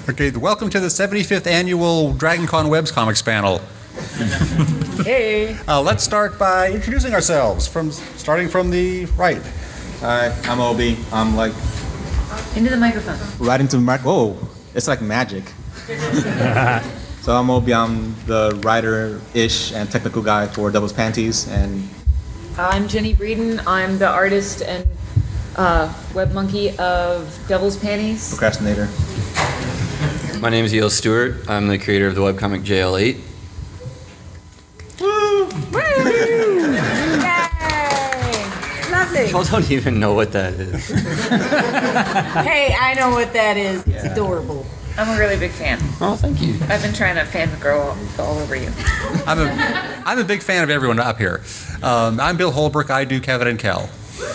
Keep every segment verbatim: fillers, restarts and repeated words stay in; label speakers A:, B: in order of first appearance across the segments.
A: Okay, welcome to the seventy-fifth annual DragonCon Webs Comics panel.
B: Hey.
A: Uh, let's start by introducing ourselves, from starting from the right.
C: Hi, I'm Obi. I'm like
B: Into the microphone.
C: right into the mic. Whoa, it's like magic. So I'm Obi. I'm the writer-ish and technical guy for Devil's Panties, and
B: I'm Jenny Breeden. I'm the artist and uh, web monkey of Devil's Panties.
C: procrastinator.
D: My name is Yale Stewart. I'm the creator of the webcomic J L eight.
E: Lovely.
D: Y'all don't even know what that is.
E: Hey, I know what that is. It's adorable.
B: I'm a really big fan.
D: Oh, thank you.
B: I've been trying to fan the girl all over you.
A: I'm a, I'm a big fan of everyone up here. Um, I'm Bill Holbrook. I do Kevin and Kel.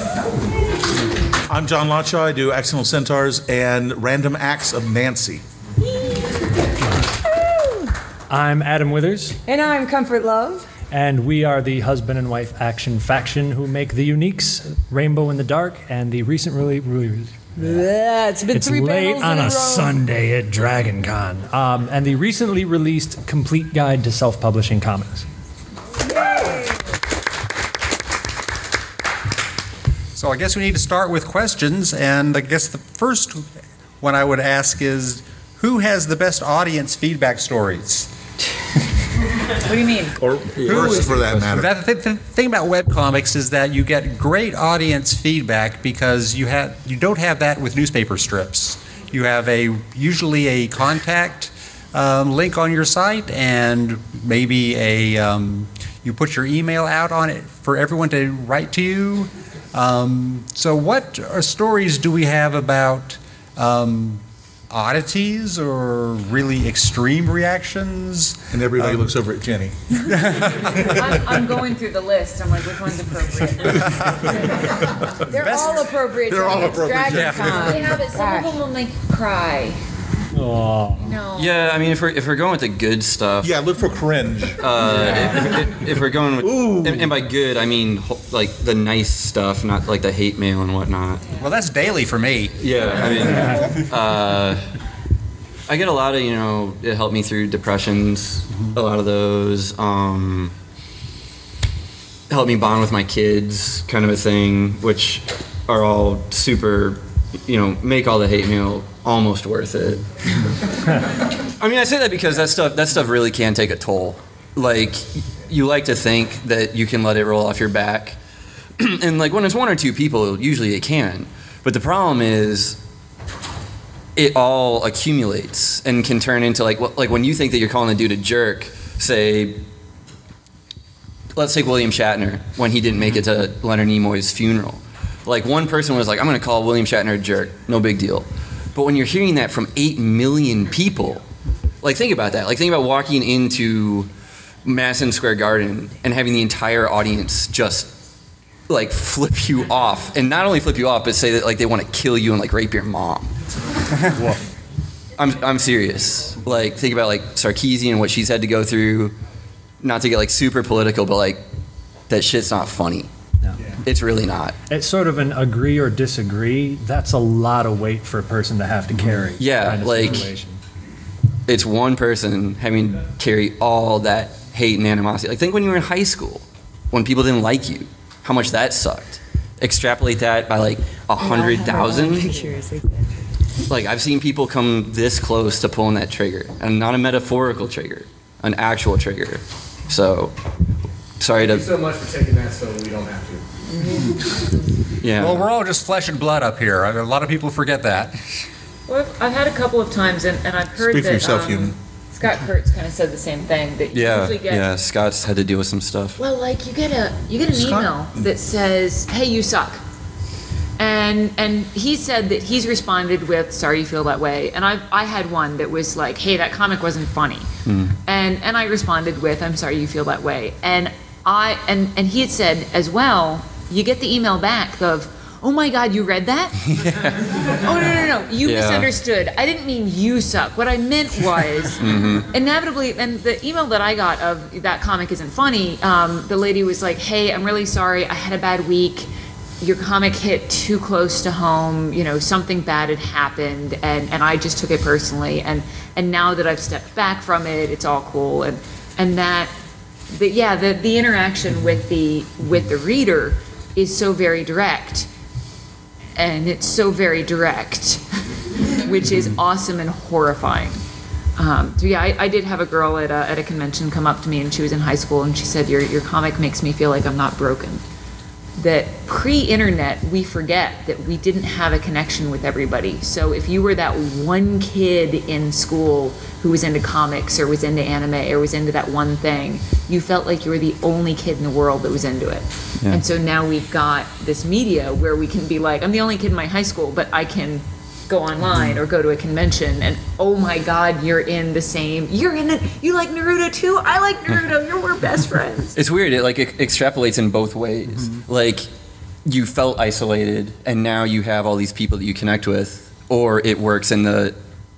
F: I'm John Latshaw. I do Accidental Centaurs and Random Acts of Nancy.
G: I'm Adam Withers,
E: And I'm Comfort Love.
G: and we are the husband and wife action faction who make the Uniques, Rainbow in the Dark, and the recently released.
E: Yeah, it's been
G: It's
E: three
G: late
E: panels
G: on
E: in a
G: a
E: row.
G: Sunday at DragonCon, um, and the recently released Complete Guide to Self-Publishing Comics.
A: So I guess we need to start with questions, and I guess the first one I would ask is, who has the best audience feedback stories?
B: What do you mean?
F: Or worse, for that matter.
A: That, the, the thing about webcomics is that you get great audience feedback because you have you don't have that with newspaper strips. You have a usually a contact um, link on your site, and maybe a um, you put your email out on it for everyone to write to you. Um, so, what uh, stories do we have about um, oddities or really extreme reactions?
F: And everybody looks over at Jenny.
B: I'm, I'm going through the list. I'm like, which one's appropriate?
E: They're all appropriate.
F: They're all
E: Johnny. It's
F: appropriate.
E: DragonCon.
B: They have it. Some of them will make you cry.
G: Oh,
B: No.
D: Yeah, I mean, if we're if we're going with the good stuff,
F: Yeah, look for cringe.
D: uh, if, if, if we're going with, and, and by good I mean ho- like the nice stuff, not like the hate mail and whatnot.
A: Well, that's daily for me.
D: Yeah, I mean, uh, I get a lot of, you know, it helped me through depressions, a lot of those. Um, helped me bond with my kids, kind of a thing, which are all super, you know, make all the hate mail almost worth it. I mean, I say that because that stuff, that stuff really can take a toll. Like, you like to think that you can let it roll off your back. And like when it's one or two people, usually it can. But the problem is, it all accumulates and can turn into like what- like when you think that you're calling a dude a jerk. Say, let's take William Shatner when he didn't make it to Leonard Nimoy's funeral. Like one person was like, "I'm going to call William Shatner a jerk. No big deal." But when you're hearing that from eight million people, like think about that. Like think about walking into Madison Square Garden and having the entire audience just like flip you off, and not only flip you off, but say that like they want to kill you and like rape your mom. I'm I'm serious. Like think about like Sarkeesian and what she's had to go through. Not to get like super political, but like that shit's not funny.
G: no.
D: It's really not.
G: It's sort of an agree or disagree. That's a lot of weight for a person to have to carry.
D: Yeah,
G: kind of
D: like-
G: situation.
D: It's one person having to carry all that hate and animosity. Like think when you were in high school, when people didn't like you, how much that sucked. Extrapolate that by like a hundred thousand.
E: Pictures like that.
D: Like I've seen people come this close to pulling that trigger, and not a metaphorical trigger, an actual trigger. So, sorry to.
H: Thank you so much for taking that so we don't have to.
D: Yeah.
A: Well, we're all just flesh and blood up here. A lot of people forget that.
B: Well, I've, I've had a couple of times, and, and I've heard
F: Speak
B: that
F: for yourself,
B: um,
F: human.
B: Scott Kurtz kind of said the same thing. That you
D: yeah.
B: usually get.
D: Yeah. Scott's had to deal with some stuff.
B: Well, like you get a you get an
F: Scott-
B: email that says, "Hey, you suck," and and he said that he's responded with, "Sorry you feel that way," and I I had one that was like, "Hey, that comic wasn't funny," and and I responded with, "I'm sorry you feel that way," and I and and he had said as well, you get the email back of, "Oh my God, you read that?" Oh no no no, you
D: Yeah.
B: misunderstood. I didn't mean you suck. What I meant was inevitably. And the email that I got of that comic isn't funny. Um, the lady was like, "Hey, I'm really sorry. I had a bad week. your comic hit too close to home, you know, something bad had happened, and, and I just took it personally, and, and now that I've stepped back from it, it's all cool, and, and that, the, yeah, the, the interaction with the, with the reader is so very direct, and it's so very direct, which is awesome and horrifying. Um, so yeah, I, I did have a girl at a, at a convention come up to me, and she was in high school, and she said, your, your comic makes me feel like I'm not broken. That pre-internet, we forget that we didn't have a connection with everybody. So if you were that one kid in school who was into comics or was into anime or was into that one thing, you felt like you were the only kid in the world that was into it.
D: Yeah.
B: And so now we've got this media where we can be like, I'm the only kid in my high school, but I can go online or go to a convention, and oh my god, you're in the same, you're in it, you like Naruto too? I like Naruto, you're, we're best friends.
D: It's weird. It like it extrapolates in both ways. Mm-hmm. Like you felt isolated, and now you have all these people that you connect with, or it works in the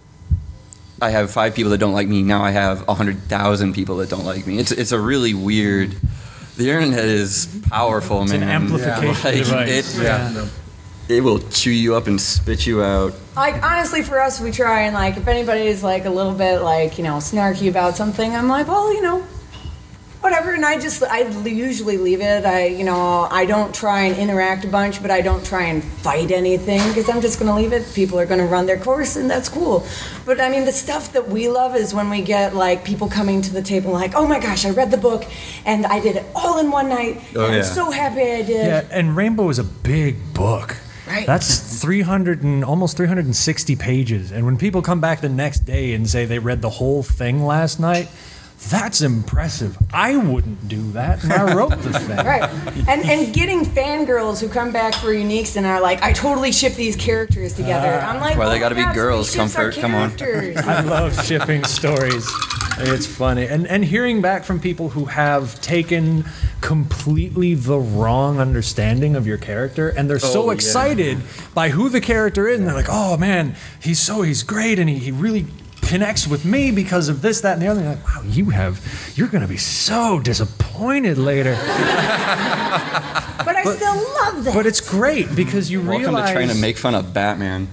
D: I have five people that don't like me, now I have a hundred thousand people that don't like me. It's it's a really weird. The internet is powerful,
G: It's
D: man.
G: an amplification
D: Like,
G: device.
D: It,
G: Yeah.
D: it will chew you up and spit you out.
E: Like, honestly, for us, we try and, like, if anybody is, like, a little bit, like, you know, snarky about something, I'm like, well, you know, whatever. And I just, I usually leave it. I, you know, I don't try and interact a bunch, but I don't try and fight anything because I'm just going to leave it. People are going to run their course, and that's cool. But, I mean, the stuff that we love is when we get, like, people coming to the table like, oh, my gosh, I read the book, and I did it all in one night,
D: Oh,
E: and
D: yeah.
E: I'm so happy I did.
G: Yeah, and Rainbow is a big book.
E: Right.
G: That's three hundred and almost three hundred sixty pages. And when people come back the next day and say they read the whole thing last night, that's impressive. I wouldn't do that, and I wrote the thing.
E: Right. And and getting fangirls who come back for Uniques and are like, I totally ship these characters together. I'm like,
D: Well, they
E: oh
D: gotta
E: my
D: be
E: God,
D: girls,
E: somebody ships our
D: comfort, come on.
E: characters.
G: I love shipping stories. It's funny. And and hearing back from people who have taken completely the wrong understanding of your character, and they're so
D: Oh, yeah.
G: excited by who the character is, and they're like, oh man, he's so he's great, and he, he really connects with me because of this, that, and the other. And you're like, wow, you have you're gonna be so disappointed later.
E: But I still love that.
G: But it's great because you
D: Welcome
G: realize
D: to trying to make fun of Batman.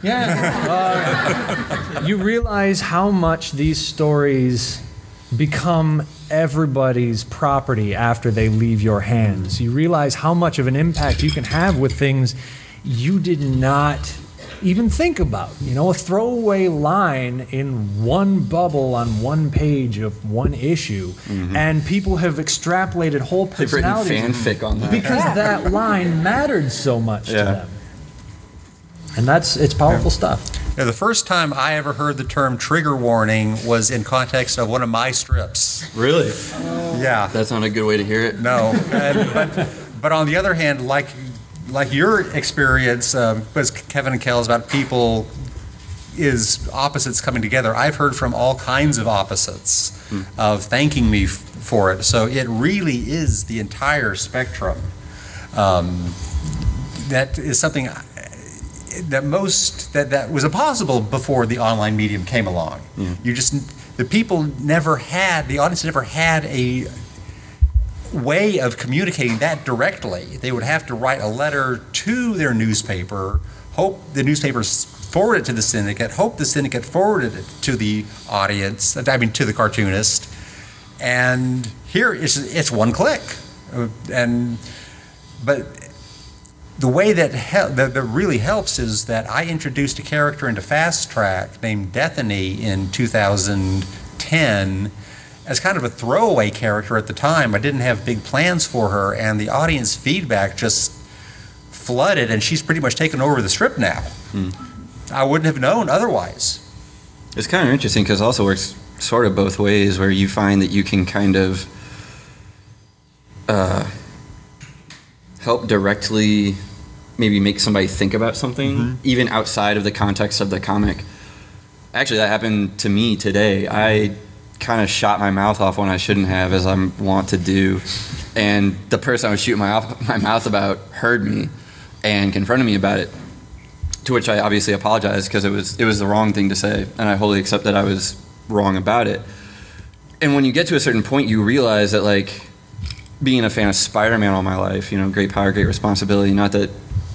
G: Yeah. Uh, you realize how much these stories become everybody's property after they leave your hands. You realize how much of an impact you can have with things you did not even think about. You know, a throwaway line in one bubble on one page of one issue, and people have extrapolated whole
D: They've written
G: personalities
D: fanfic on that.
G: because that line mattered so much to
D: Yeah.
G: them. And that's it's powerful stuff.
A: Yeah, the first time I ever heard the term trigger warning was in context of one of my strips.
D: Really?
A: Yeah.
D: That's not a good way to hear it.
A: No, and, but but on the other hand, like like your experience, um, was Kevin and Kel's about people is opposites coming together. I've heard from all kinds of opposites of thanking me f- for it. So it really is the entire spectrum. Um, that is something I- that most that that was impossible before the online medium came along. You just the people never had the audience never had a way of communicating that directly. They would have to write a letter to their newspaper, hope the newspaper forwarded it to the syndicate, hope the syndicate forwarded it to the audience, I mean to the cartoonist, and here it's, it's one click. Uh, And but the way that, hel- that that really helps is that I introduced a character into Fast Track named Bethany in two thousand ten as kind of a throwaway character at the time. I didn't have big plans for her, and the audience feedback just flooded, and she's pretty much taken over the strip now. I wouldn't have known otherwise.
D: It's kind of interesting because it also works sort of both ways, where you find that you can kind of uh, help directly maybe make somebody think about something, even outside of the context of the comic. Actually, that happened to me today. I kind of shot my mouth off when I shouldn't have, as I want to do. And the person I was shooting my, off, my mouth about heard me and confronted me about it, to which I obviously apologized because it was, it was the wrong thing to say, and I wholly accept that I was wrong about it. And when you get to a certain point, you realize that, like, being a fan of Spider-Man all my life, you know, great power, great responsibility, not that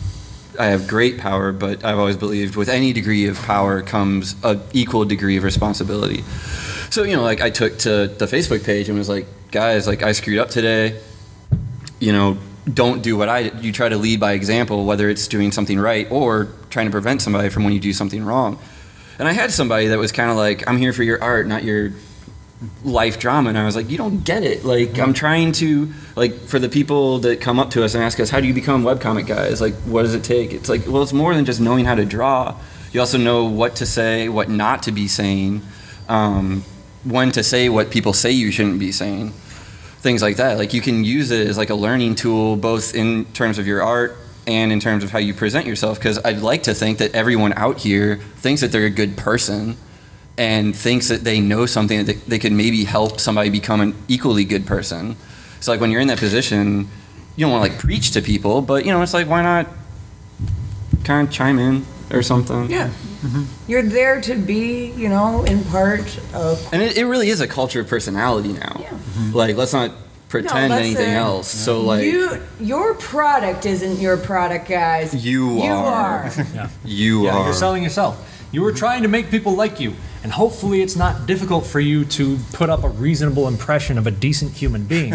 D: I have great power, but I've always believed with any degree of power comes a equal degree of responsibility. So, you know, like I took to the Facebook page and was like, guys, like I screwed up today. You know, don't do what I did. You try to lead by example, whether it's doing something right or trying to prevent somebody from when you do something wrong. And I had somebody that was kind of like, I'm here for your art, not your life drama. And I was like, you don't get it. Like, I'm trying to, like, for the people that come up to us and ask us, how do you become webcomic guys? Like, what does it take? It's like, well, it's more than just knowing how to draw. You also know what to say, what not to be saying, um, when to say what people say you shouldn't be saying, things like that. Like, you can use it as like a learning tool, both in terms of your art and in terms of how you present yourself. Because I'd like to think that everyone out here thinks that they're a good person and thinks that they know something that they, they could maybe help somebody become an equally good person. So like when you're in that position, you don't want to like preach to people, but you know, it's like, why not kind of chime in or something?
E: Yeah. You're there to be, you know, in part of.
D: And it, it really is a culture of personality now.
E: Yeah.
D: Like, let's not pretend
E: No,
D: anything
E: listen,
D: else. So like,
E: you, your product isn't your product, guys.
D: you,
E: You
D: are.
E: are.
G: Yeah.
D: You
G: Yeah,
D: are.
G: you're selling yourself. You were trying to make people like you, and hopefully it's not difficult for you to put up a reasonable impression of a decent human being.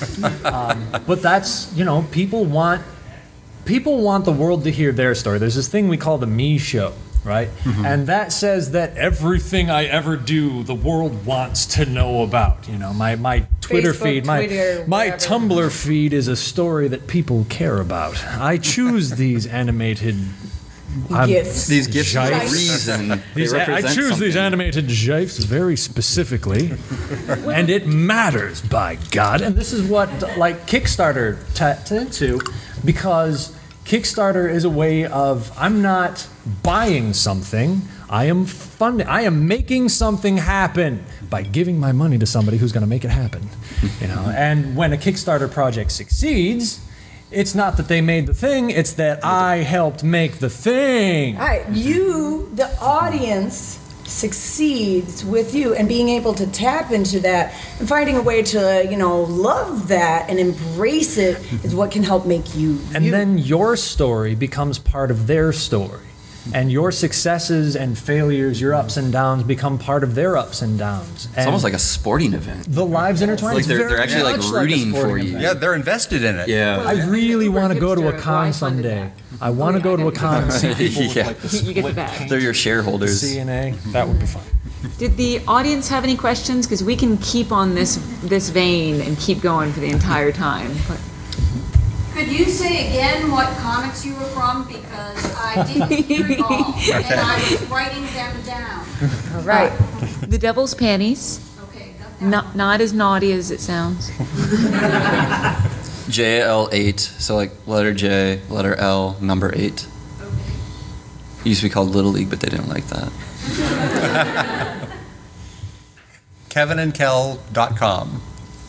G: um, but that's, you know, people want people want the world to hear their story. There's this thing we call the me show, right? And that says that everything I ever do, the world wants to know about. You know, my my Twitter
E: Facebook,
G: feed, my
E: Twitter,
G: my
E: whatever.
G: Tumblr feed is a story that people care about. I choose these animated. I'm-
E: Gifts.
D: These gifts for a
G: Gifs.
D: reason. They
G: These, I
D: represent
G: choose these
D: something.
G: animated gifs very specifically, and it matters, by God. And this is what like Kickstarter taps into, because Kickstarter is a way of I'm not buying something, I am funding, I am making something happen by giving my money to somebody who's going to make it happen. You know, and when a Kickstarter project succeeds, it's not that they made the thing, it's that I helped make the thing.
E: All right, you, the audience, succeeds with you, and being able to tap into that and finding a way to, you know, love that and embrace it is what can help make you.
G: And
E: you.
G: then your story becomes part of their story. And your successes and failures, your ups and downs, become part of their ups and downs.
D: It's almost like a sporting event.
G: the lives intertwine.
D: Like
G: It's
D: they're-
G: very
D: they're actually, like,
G: much a
D: rooting for
G: sporting
D: you.
G: event.
A: Yeah, they're invested in it.
D: Yeah.
G: I really want to go to a
B: Hipster,
G: con
B: why funded
G: someday. I want to go to a con and see people with
D: Yeah.
G: like the
B: You get the
G: split
B: bag.
D: They're your shareholders.
G: C N A. That would be fun.
B: Did the audience have any questions? Because we can keep on this this vein and keep going for the entire time. But
I: Could you say again what comics you were from? Because I didn't recall, and I was writing them down.
E: All right.
B: The Devil's Panties,
I: Okay, got that.
B: not not as naughty as it sounds.
D: J L eight, so like letter J, letter L, number eight.
I: Okay.
D: It used to be called Little League, but they didn't like that.
A: kevin and kel dot com.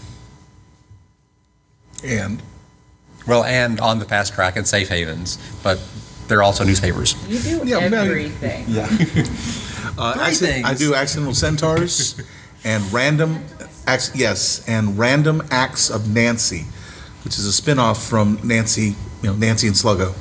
F: And
A: Well, and on the Fast Track and Safe Havens, but they're also newspapers.
B: You do
F: Yeah, no,
B: everything.
F: uh,
A: Three
F: accident- I
A: things.
F: do Accidental Centaurs and Random, acts, yes, and Random Acts of Nancy, which is a spin-off from Nancy, you know, Nancy and Sluggo.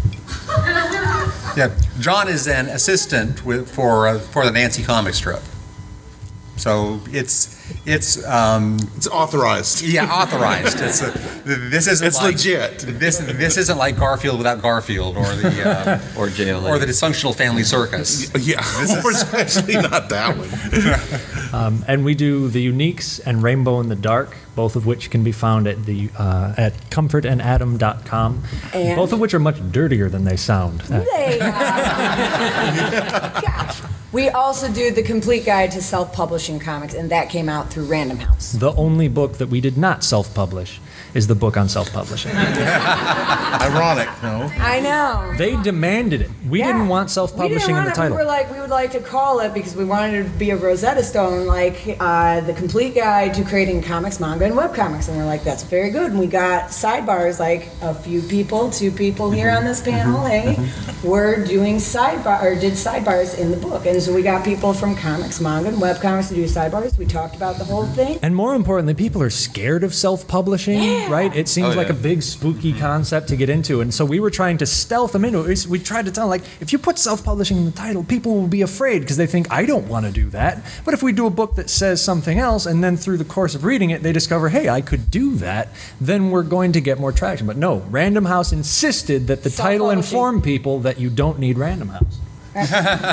A: Yeah, John is an assistant with, for uh, for the Nancy comic strip. So it's it's um,
F: It's authorized.
A: yeah authorized. It's a, this isn't
F: It's
A: like,
F: legit.
A: This this isn't like Garfield without Garfield or the uh,
D: Or J L eight.
A: or the dysfunctional family circus.
F: Yeah, or especially not that one.
G: Um, and we do the Uniques and Rainbow in the Dark, both of which can be found at the uh, at comfort and adam dot com.
E: And-
G: Both of which are much dirtier than they sound.
E: They are. Gosh. We also do the complete guide to self-publishing comics, and that came out through Random House.
G: The only book that we did not self-publish is the book on self-publishing.
F: Ironic, no?
E: I know.
G: They demanded it. We
E: Yeah.
G: didn't want
E: We
G: self-publishing
E: didn't
G: in the
E: want it.
G: title.
E: We were like, we would like to call it, because we wanted it to be a Rosetta Stone, like uh, the complete guide to creating comics, manga, and webcomics. And we're like, that's very good. And we got sidebars, like a few people, two people here on this panel, hey, were doing sidebar or did sidebars in the book. And so we got people from comics, manga, and webcomics to do sidebars. We talked about the whole thing.
G: And more importantly, people are scared of self-publishing.
E: Yeah.
G: right? It seems
D: Oh,
G: like
D: yeah.
G: a big spooky concept to get into. And so we were trying to stealth them into it. We tried to tell them, like, if you put self-publishing in the title, people will be afraid because they think, I don't want to do that. But if we do a book that says something else, and then through the course of reading it, they discover, hey, I could do that, then we're going to get more traction. But no, Random House insisted that the title
E: Self-publishing.
G: inform people that you don't need Random House. All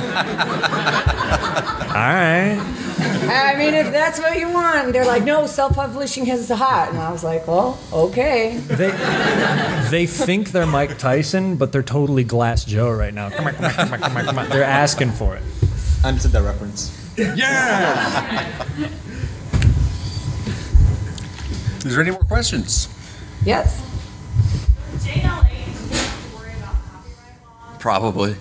G: right.
E: I mean, if that's what you want, and they're like, no, self-publishing is hot, and I was like, well, okay.
G: They, they think they're Mike Tyson, but they're totally Glass Joe right now. Come on, come on, come on, come on, come on. They're asking for it.
C: I understood that reference.
G: Yeah!
A: Is there any more questions?
E: Yes.
I: J L A doesn't have to worry about copyright law.
D: Probably.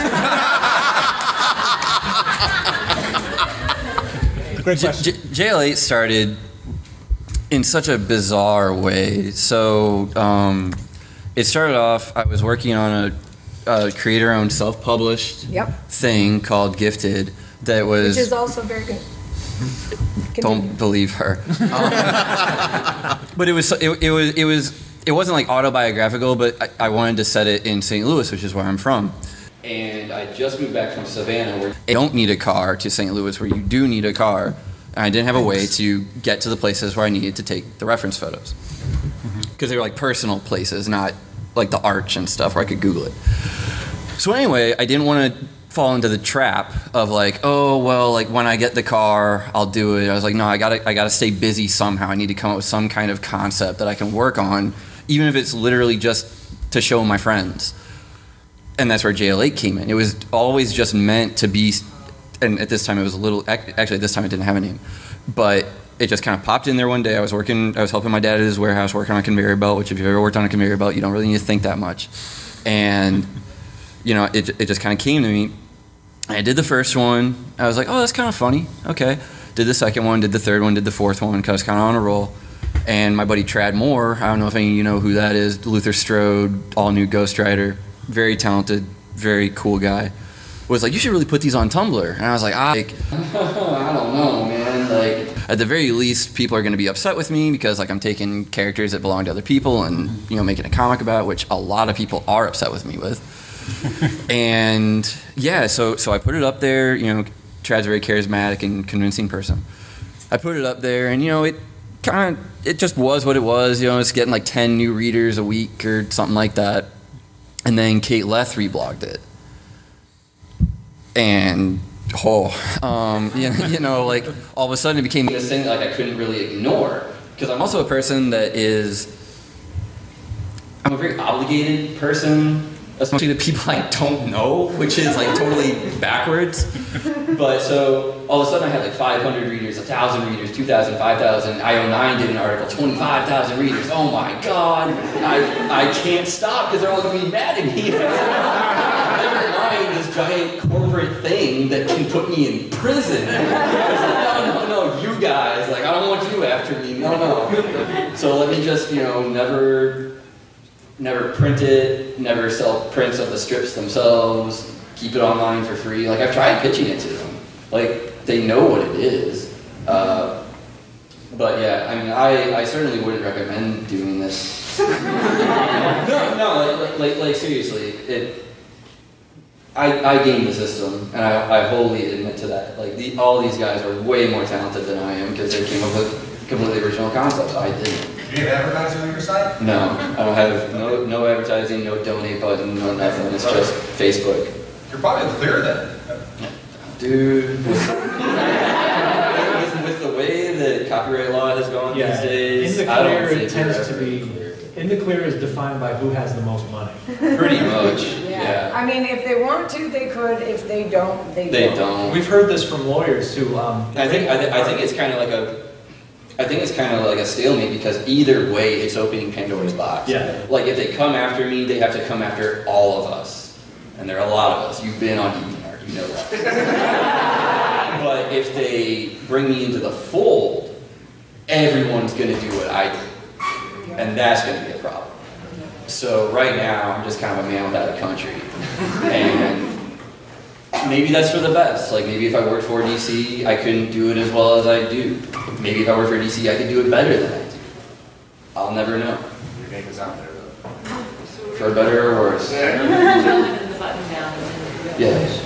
C: Great
D: J-
C: question.
D: J- J L eight started in such a bizarre way. So um, it started off, I was working on a, a creator-owned self-published
E: Yep.
D: thing called Gifted that was...
E: Which is also very good. Continue.
D: Don't believe her. Um, but it was it, it was it was it wasn't like autobiographical, but I, I wanted to set it in Saint Louis, which is where I'm from. And I just moved back from Savannah, where you don't need a car, to Saint Louis, where you do need a car. And I didn't have a way to get to the places where I needed to take the reference photos, because they were like personal places, not like the Arch and stuff where I could Google it. So anyway, I didn't want to fall into the trap of like, oh well, like when I get the car, I'll do it. I was like, no, I gotta, I gotta stay busy somehow. I need to come up with some kind of concept that I can work on, even if it's literally just to show my friends. And that's where J L eight came in. It was always just meant to be, and at this time it was a little. Actually, at this time it didn't have a name, but it just kind of popped in there one day. I was working, I was helping my dad at his warehouse, working on a conveyor belt. Which, if you've ever worked on a conveyor belt, you don't really need to think that much. And you know, it it just kind of came to me. I did the first one. I was like, oh, that's kind of funny. Okay. Did the second one, did the third one, did the fourth one, because I was kind of on a roll. And my buddy Trad Moore, I don't know if any of you know who that is, Luther Strode, all new Ghostwriter, very talented, very cool guy, was like, you should really put these on Tumblr. And I was like, I, like, I don't know, man. Like, at the very least, people are going to be upset with me because like I'm taking characters that belong to other people and, you know, making a comic about, which a lot of people are upset with me with. And yeah, so so I put it up there. You know, Trad's a very charismatic and convincing person. I put it up there, and you know, it kind of it just was what it was. You know, it's getting like ten new readers a week or something like that. And then Kate Leth reblogged it, and oh, um, you, know, you know, like all of a sudden it became this thing that, like I couldn't really ignore, because I'm also a person that is I'm a very obligated person. Especially the people I don't know, which is like totally backwards. But so all of a sudden I had like five hundred readers, one thousand readers, two thousand, five thousand. I O nine did an article, twenty-five thousand readers. Oh my God, I I can't stop because they're all going to be mad at me. Never mind this giant corporate thing that can put me in prison. I was like, no, no, no, you guys, like I don't want you after me. No, no. So let me just, you know, never... Never print it, never sell prints of the strips themselves, keep it online for free. Like, I've tried pitching it to them. Like, they know what it is. Uh, but yeah, I mean, I, I certainly wouldn't recommend doing this. no, no, like, like, like seriously, it, I, I gamed the system, and I, I wholly admit to that. Like, the, all these guys are way more talented than I am because they came up with completely original concepts. I didn't.
H: Do you have advertising on your site?
D: No, I don't have no no advertising, no donate button, no nothing. It's just Facebook.
H: You're probably clear then.
D: Dude, with, with, with the way that copyright law has gone these days,
G: in the
D: I don't
G: clear,
D: think
G: it tends
D: you're
G: to
D: ever
G: be.
D: clear.
G: In the clear is defined by who has the most money.
D: Pretty much, yeah.
E: I mean, if they want to, they could. If they don't, they,
D: They
E: don't.
D: don't.
G: We've heard this from lawyers too. Um,
D: I think I, th- I think it's kind of like a. I think it's kind of like a stalemate because either way, it's opening Pandora's box.
G: Yeah.
D: Like if they come after me, they have to come after all of us, and there are a lot of us. You've been on DeviantArt, you know that. But if they bring me into the fold, everyone's going to do what I do, and that's going to be a problem. So right now, I'm just kind of a man without a country, and maybe that's for the best. Like maybe if I worked for D C, I couldn't do it as well as I do. Maybe if I worked for D C, I could do it better than I do. I'll never know.
H: Your name is out there, though.
D: For better or worse. Yes.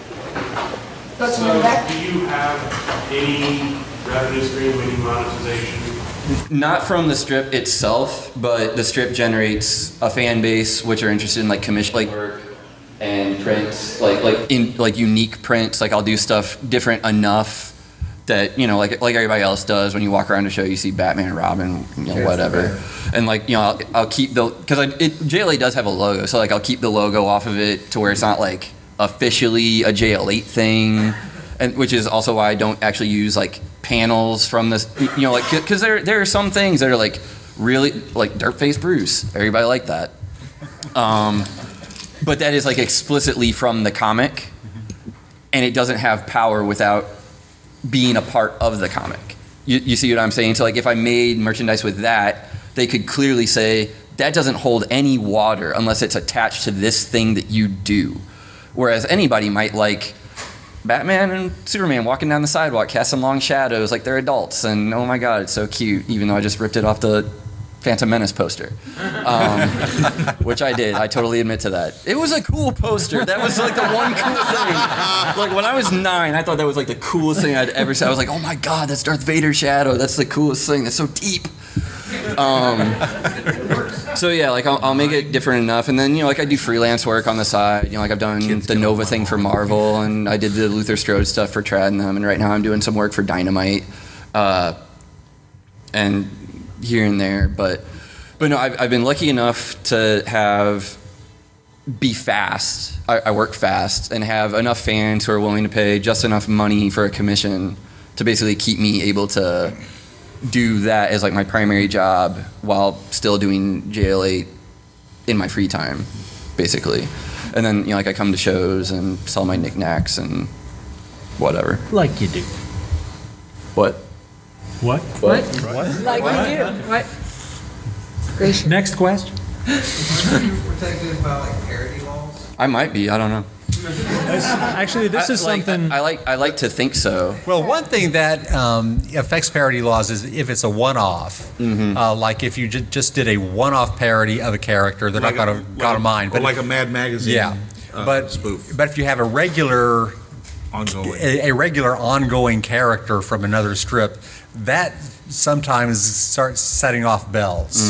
E: That's
J: So,
E: my back.
J: do you have any revenue stream, any monetization?
D: Not from the strip itself, but the strip generates a fan base which are interested in like commission like work and prints, like like in like unique prints. Like I'll do stuff different enough that, you know, like like everybody else does. When you walk around the show, you see Batman, Robin, you know, whatever. And like, you know, I'll, I'll keep the, because I, it, J L A does have a logo, so like I'll keep the logo off of it to where it's not like officially a J L eight thing, and which is also why I don't actually use like panels from this, you know, like, because there there are some things that are like really like Dirtface Bruce, everybody like that, um, but that is like explicitly from the comic, and it doesn't have power without being a part of the comic. You, you see what I'm saying? So like if I made merchandise with that, they could clearly say that doesn't hold any water unless it's attached to this thing that you do. Whereas anybody might like Batman and Superman walking down the sidewalk, casting long shadows like they're adults, and oh my god, it's so cute, even though I just ripped it off the Phantom Menace poster, um, which I did. I totally admit to that. It was a cool poster. That was like the one cool thing. Like when I was nine, I thought that was like the coolest thing I'd ever seen. I was like, oh my god, that's Darth Vader's shadow. That's the coolest thing. That's so deep. Um, so yeah, like I'll, I'll make it different enough, and then, you know, like I do freelance work on the side. You know, like I've done the Nova thing for Marvel, and I did the Luther Strode stuff for Trad and them, and right now I'm doing some work for Dynamite, uh, and here and there. But but no, I've, I've been lucky enough to have be fast. I, I work fast and have enough fans who are willing to pay just enough money for a commission to basically keep me able to do that as like my primary job while still doing J L eight in my free time, basically. And then, you know, like I come to shows and sell my knickknacks and whatever.
G: Like you do.
D: What?
G: What?
B: What?
G: What?
E: Like we do.
B: What? Gracious.
G: Next question.
K: We're talking about like parody laws.
D: I might be. I don't know.
G: Actually, this
D: I,
G: is
D: like,
G: something.
D: I, I like. I like to think so.
A: Well, one thing that um, affects parody laws is if it's a one-off.
D: Mm-hmm.
A: Uh, like if you ju- just did a one-off parody of a character, they're
F: Like
A: not
F: a-
A: going to
F: like
A: go to
F: a-
A: mind.
F: or like a Mad Magazine,
A: Yeah,
F: uh,
A: but
F: spoof.
A: but if you have a regular
F: Ongoing.
A: a, a regular ongoing character from another strip, that sometimes starts setting off bells.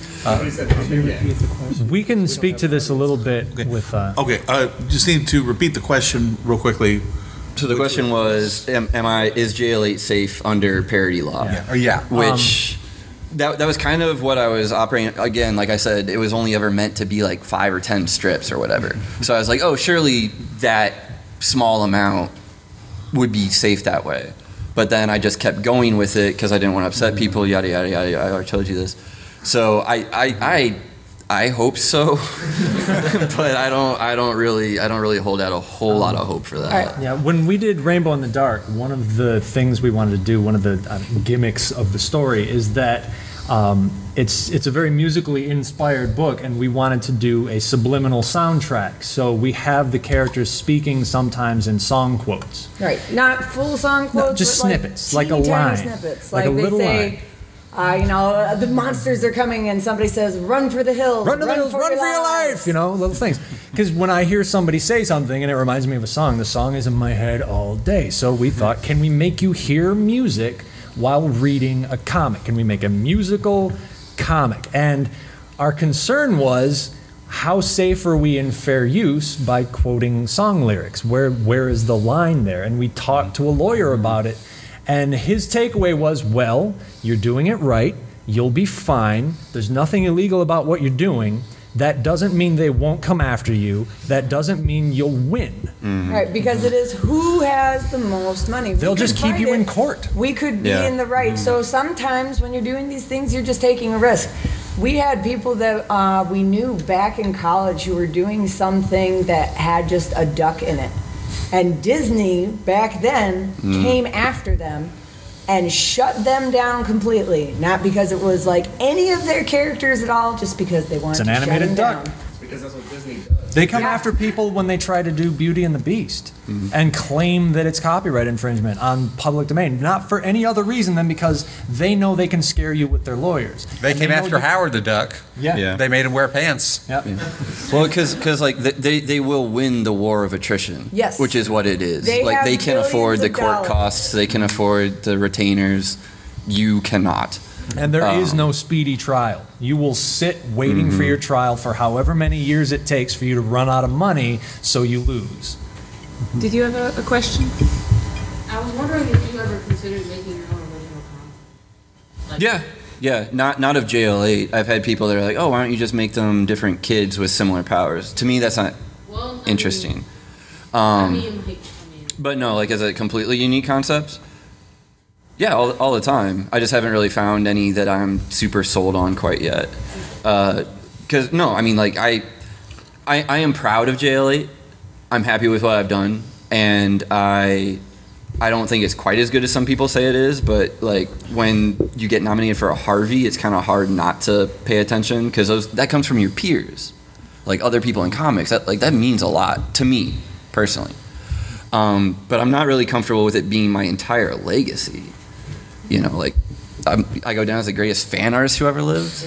G: We can speak to this a little bit with. Uh,
F: Okay, uh, just need to repeat the question real quickly.
D: So the question was, am, am I is J L eight safe under parody law?
A: Yeah. Oh, yeah.
D: Which that that was kind of what I was operating. Again, like I said, it was only ever meant to be like five or ten strips or whatever. So I was like, oh, surely that small amount would be safe that way. But then I just kept going with it because I didn't want to upset people. Yada yada yada. I already told you this. So I I I, I hope so, but I don't I don't really I don't really hold out a whole lot of hope for that.
E: All right.
G: Yeah, when we did Rainbow in the Dark, one of the things we wanted to do, one of the uh, gimmicks of the story, is that um, it's it's a very musically inspired book, and we wanted to do a subliminal soundtrack. So we have the characters speaking sometimes in song quotes.
E: Right, not full song quotes,
G: just
E: but
G: snippets, like a
E: teeny tiny
G: line.
E: snippets.
G: Like
E: Like,
G: a
E: they
G: little
E: say,
G: line.
E: Uh, you know, uh, the monsters are coming, and somebody says, "Run for the hills!
G: Run to the hills, run for your life! You know, little things. Because when I hear somebody say something and it reminds me of a song, the song is in my head all day. So we thought, can we make you hear music while reading a comic? Can we make a musical comic? And our concern was, how safe are we in fair use by quoting song lyrics? Where where is the line there? And we talked to a lawyer about it, and his takeaway was, well, you're doing it right. You'll be fine. There's nothing illegal about what you're doing. That doesn't mean they won't come after you. That doesn't mean you'll win.
E: Right, because it is who has the most money. We
G: They'll
E: could
G: just keep
E: fight
G: you in
E: it.
G: court.
E: We could be
D: Yeah.
E: in the right. So sometimes when you're doing these things, you're just taking a risk. We had people that uh, we knew back in college who were doing something that had just a duck in it. And Disney, back then, came after them and shut them down completely. Not because it was like any of their characters at all, just because they wanted
G: It's an
E: to shut
G: animated
E: them
G: duck.
E: down.
K: It's because that's what Disney does.
G: They come after people when they try to do Beauty and the Beast and claim that it's copyright infringement on public domain, not for any other reason than because they know they can scare you with their lawyers.
A: They
G: And
A: came
G: know
A: after
G: you-
A: Howard the Duck.
G: Yeah.
D: Yeah.
A: They made him wear pants.
G: Yep.
D: Well, because like th- they they will win the war of attrition.
E: Yes.
D: Which is what it is.
E: They
D: like
E: have
D: they can
E: billions
D: afford the
E: of
D: court
E: dollars.
D: costs. They can afford the retainers. You cannot.
G: And there is
D: Um,
G: no speedy trial. You will sit waiting for your trial for however many years it takes for you to run out of money, so you lose.
B: Did you have a, a question?
L: I was wondering if you ever considered making your own original content.
D: Yeah. Yeah. Not not of J L eight. I've had people that are like, oh, why don't you just make them different kids with similar powers? To me, that's not
L: Well, I
D: interesting.
L: Mean,
D: Um,
L: I mean, like, I mean,
D: But no, like as a completely unique concept. Yeah, all, all the time. I just haven't really found any that I'm super sold on quite yet. Because no, I mean, like I, I, I am proud of J L eight. I'm happy with what I've done, and I, I don't think it's quite as good as some people say it is. But like when you get nominated for a Harvey, it's kind of hard not to pay attention because those that comes from your peers, like other people in comics. That like that means a lot to me personally. Um, but I'm not really comfortable with it being my entire legacy. You know, like I'm, I go down as the greatest fan artist who ever lived.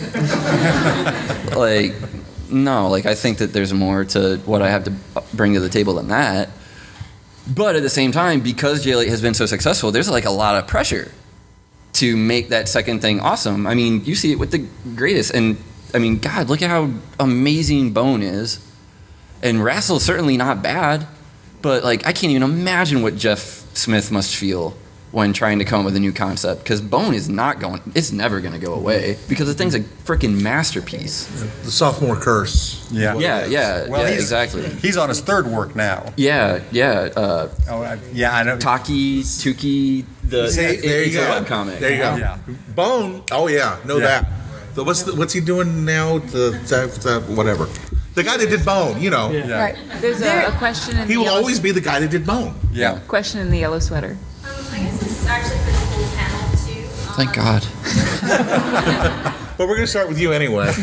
D: Like, no, like I think that there's more to what I have to bring to the table than that. But at the same time, because J L eight has been so successful, there's like a lot of pressure to make that second thing awesome. I mean, you see it with the greatest, and I mean, God, look at how amazing Bone is, and Rassel's certainly not bad, but like I can't even imagine what Jeff Smith must feel when trying to come up with a new concept, because Bone is not going, it's never going to go away, because the thing's a freaking masterpiece.
F: The sophomore curse.
A: Yeah.
D: Yeah, yeah,
A: Well,
D: yeah,
A: he's-
D: exactly.
A: He's on his third work now.
D: Yeah, yeah. Uh,
A: Oh, I, yeah, I know.
D: Taki, Tuki, the
F: See,
D: it-
F: there you
D: it's
F: go.
D: a webcomic.
F: There you go.
A: Yeah.
F: Bone. Oh yeah, know
A: Yeah.
F: that. So what's the, what's he doing now? The, the, the whatever. The guy that did Bone. You know.
A: Yeah.
E: Right.
B: There's a, a question in
F: He
B: the
F: will
B: yellow,
F: always be the guy that did Bone.
A: Yeah.
B: question in the yellow sweater.
I: Um, I guess this is actually for the whole panel too. Um,
D: Thank God.
F: But we're gonna start with you anyway.
I: Uh,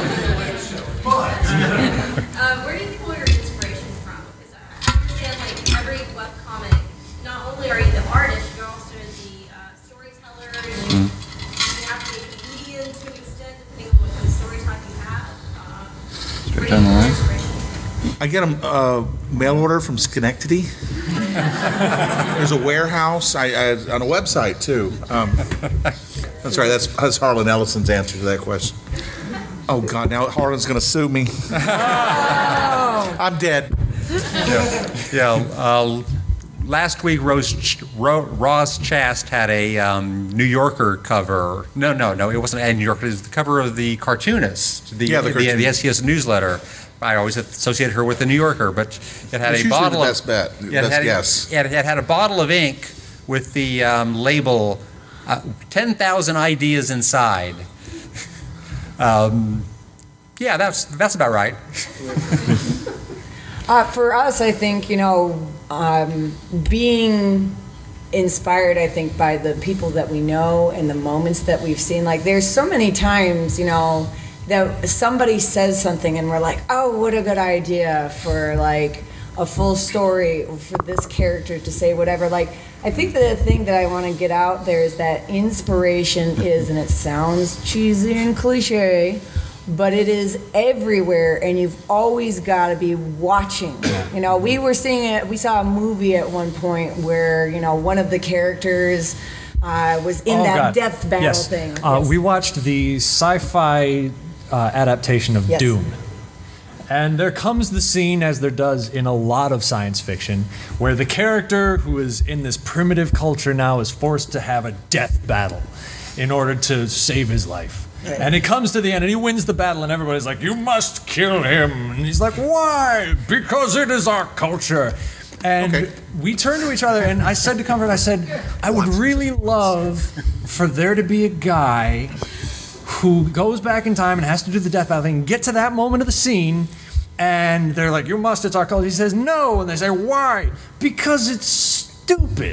I: where do you pull your inspiration from? Because I understand like every webcomic, not only are you the artist, you're also the uh, storyteller. You, you have to be a comedian to an extent, depending on what kind of storytelling you have. Uh, where do you
D: down the
I: pull your
D: line.
I: inspiration?
F: I get a uh, mail order from Schenectady. There's a warehouse I, I, on a website too. Um, that's right. That's, that's Harlan Ellison's answer to that question. Oh God! Now Harlan's going to sue me. I'm dead.
A: Yeah. Yeah. Uh, last week, Rose Ch- Ro- Roz Chast had a um, New Yorker cover. No, no, no. It wasn't a New Yorker. It was the cover of the Cartoonist. The,
F: Yeah, the
A: the,
F: Cartoonist.
A: the S T S newsletter. I always associated her with the New Yorker, but it had
F: It's
A: a
F: usually
A: bottle
F: the
A: of
F: best bet,
A: Yeah, it
F: best
A: had,
F: guess.
A: Yeah, it had a bottle of ink with the um, label uh, ten thousand ideas inside. Um, yeah, that's that's about right.
E: Uh, for us, I think, you know, um, being inspired, I think, by the people that we know and the moments that we've seen. Like, there's so many times, you know, that somebody says something and we're like, oh, what a good idea for, like, a full story for this character to say whatever. Like, I think the thing that I want to get out there is that inspiration is, and it sounds cheesy and cliche, but it is everywhere, and you've always got to be watching. You know, we were seeing it, we saw a movie at one point where, you know, one of the characters uh, was in
G: Oh,
E: that
G: God.
E: death battle
G: yes.
E: thing.
G: Uh,
E: Yes.
G: We watched the sci-fi uh, adaptation of
E: Yes.
G: Dune. And there comes the scene, as there does in a lot of science fiction, where the character who is in this primitive culture now is forced to have a death battle in order to save his life. And it comes to the end, and he wins the battle, and everybody's like, "You must kill him." And he's like, "Why? Because it is our culture." And
F: Okay.
G: we turned to each other, and I said to Comfort, I said, "I would really love for there to be a guy who goes back in time and has to do the death battle thing, get to that moment of the scene, and they're like, 'You must, it's our culture.' He says, 'No,' and they say, 'Why?' 'Because it's stupid.'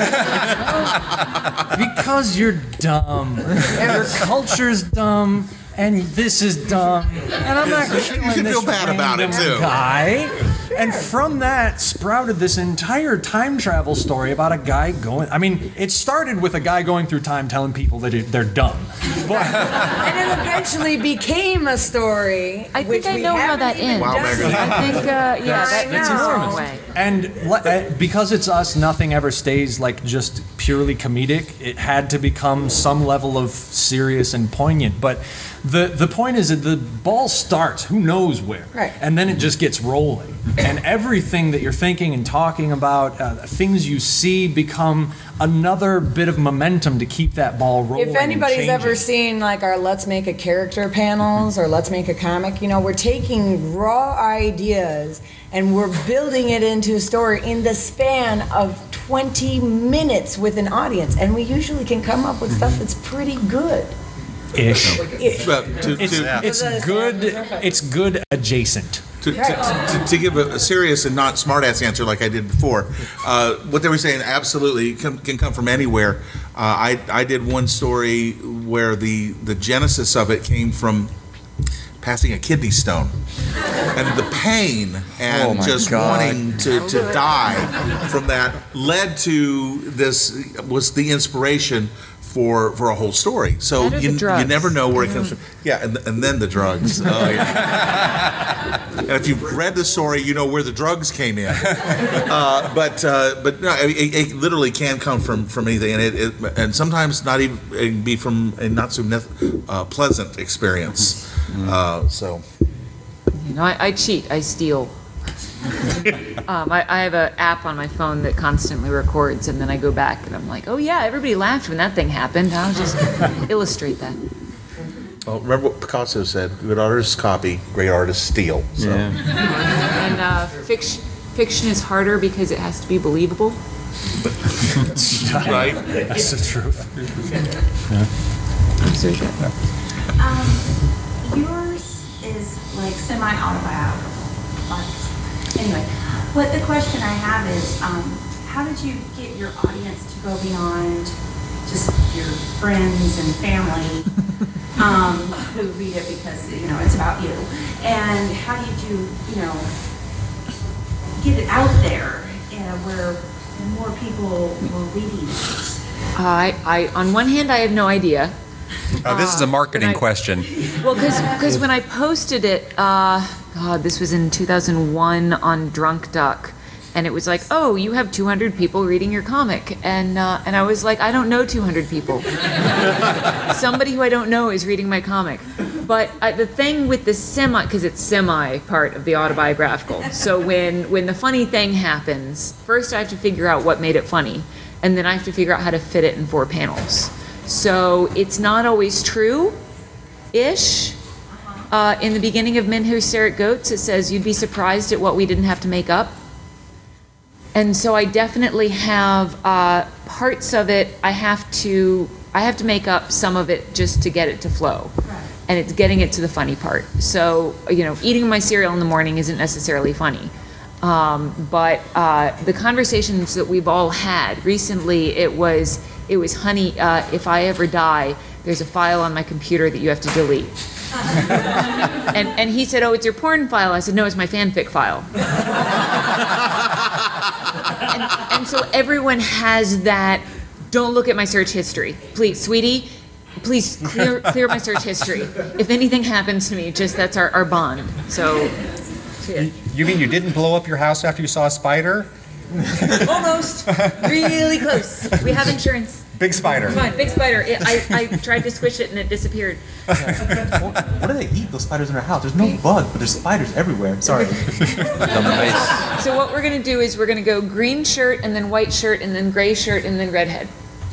G: Because you're dumb. Your culture's dumb, and this is dumb, and I'm not
F: You
G: killing
F: should
G: this
F: feel bad about it,
G: random
F: too.
G: guy. And from that sprouted this entire time travel story about a guy going. I mean, it started with a guy going through time telling people that it, they're dumb. But
E: And it eventually became a story.
B: I
E: which
B: think I
E: we
B: know how
E: haven't
B: that
E: even
B: ends.
F: Wow,
E: done
F: Megan.
E: yet.
B: I think, uh, yeah,
E: I
B: that, that's
E: know.
B: enormous. Way.
G: And le- uh, because it's us, nothing ever stays like just purely comedic. It had to become some level of serious and poignant. But the the point is that the ball starts, who knows where,
E: Right.
G: and then it just gets rolling. And everything that you're thinking and talking about, uh, things you see, become another bit of momentum to keep that ball rolling.
E: If
G: and
E: anybody's ever
G: changing.
E: seen like our Let's Make a Character panels or Let's Make a Comic, you know, we're taking raw ideas and we're building it into a story in the span of twenty minutes with an audience. And we usually can come up with stuff that's pretty good.
G: Ish.
F: But to,
G: It's,
F: to,
G: it's good. It's good adjacent.
F: to, to, to, to give a, a serious and not smartass answer like I did before, uh, what they were saying absolutely can, can come from anywhere. Uh, I, I did one story where the, the genesis of it came from passing a kidney stone. And the pain and
D: Oh my
F: just
D: God.
F: wanting to, to die from that led to this, was the inspiration for for a whole story. So
B: That or the
F: you, you
B: drugs.
F: never know where it comes from. Yeah, and, and then the drugs. Oh, yeah. And if you've read the story, you know where the drugs came in. Uh, but uh, but no, it, it literally can come from, from anything, and it, it and sometimes not even it can be from a not so nef- uh, pleasant experience. Uh, so
B: You know, I, I cheat. I steal. um, I, I have an app on my phone that constantly records, and then I go back and I'm like, oh yeah, everybody laughed when that thing happened. I'll just illustrate that.
F: well, remember what Picasso said: "Good artists copy, great artists steal." So.
D: Yeah.
B: And uh, fiction, fiction is harder because it has to be believable.
F: Right.
G: That's the truth.
B: I'm sorry, that.
M: Um, yours is like semi-autobiographical. But anyway, what the question I have is, um, how did you get your audience to go beyond just your friends and family um, who read it because, you know, it's about you? And how did you, you know, get it out there uh, where more people were reading it?
B: I, I, on one hand, I have no idea.
A: Uh, this is a marketing
B: when I-
A: question.
B: Well, because when I posted it, uh, God, this was in two thousand one on Drunk Duck, and it was like, oh, you have two hundred people reading your comic, and uh, and I was like, I don't know two hundred people. Somebody who I don't know is reading my comic. But uh, the thing with the semi, because it's semi part of the autobiographical. So when when the funny thing happens, first I have to figure out what made it funny, and then I have to figure out how to fit it in four panels. So it's not always true, ish. Uh, in the beginning of Men Who Stare at Goats, it says, you'd be surprised at what we didn't have to make up. And so I definitely have uh, parts of it, I have to, I have to make up some of it just to get it to flow. And it's getting it to the funny part. So, you know, eating my cereal in the morning isn't necessarily funny. Um, but uh, the conversations that we've all had recently, it was, it was, honey, uh, if I ever die, there's a file on my computer that you have to delete. and, and he said, oh, it's your porn file. I said, no, it's my fanfic file. and, and so everyone has that, don't look at my search history. Please, sweetie, please clear clear my search history. If anything happens to me, just that's our, our bond. So, so yeah.
A: You mean you didn't blow up your house after you saw a spider?
B: Almost. Really close. We have insurance.
A: Big spider.
B: Come on, big spider. It, I, I tried to squish it and it disappeared.
C: What do they eat, those spiders in their house? There's no bug, but there's spiders everywhere. Sorry.
B: So what we're gonna do is we're gonna go green shirt and then white shirt and then gray shirt and then redhead.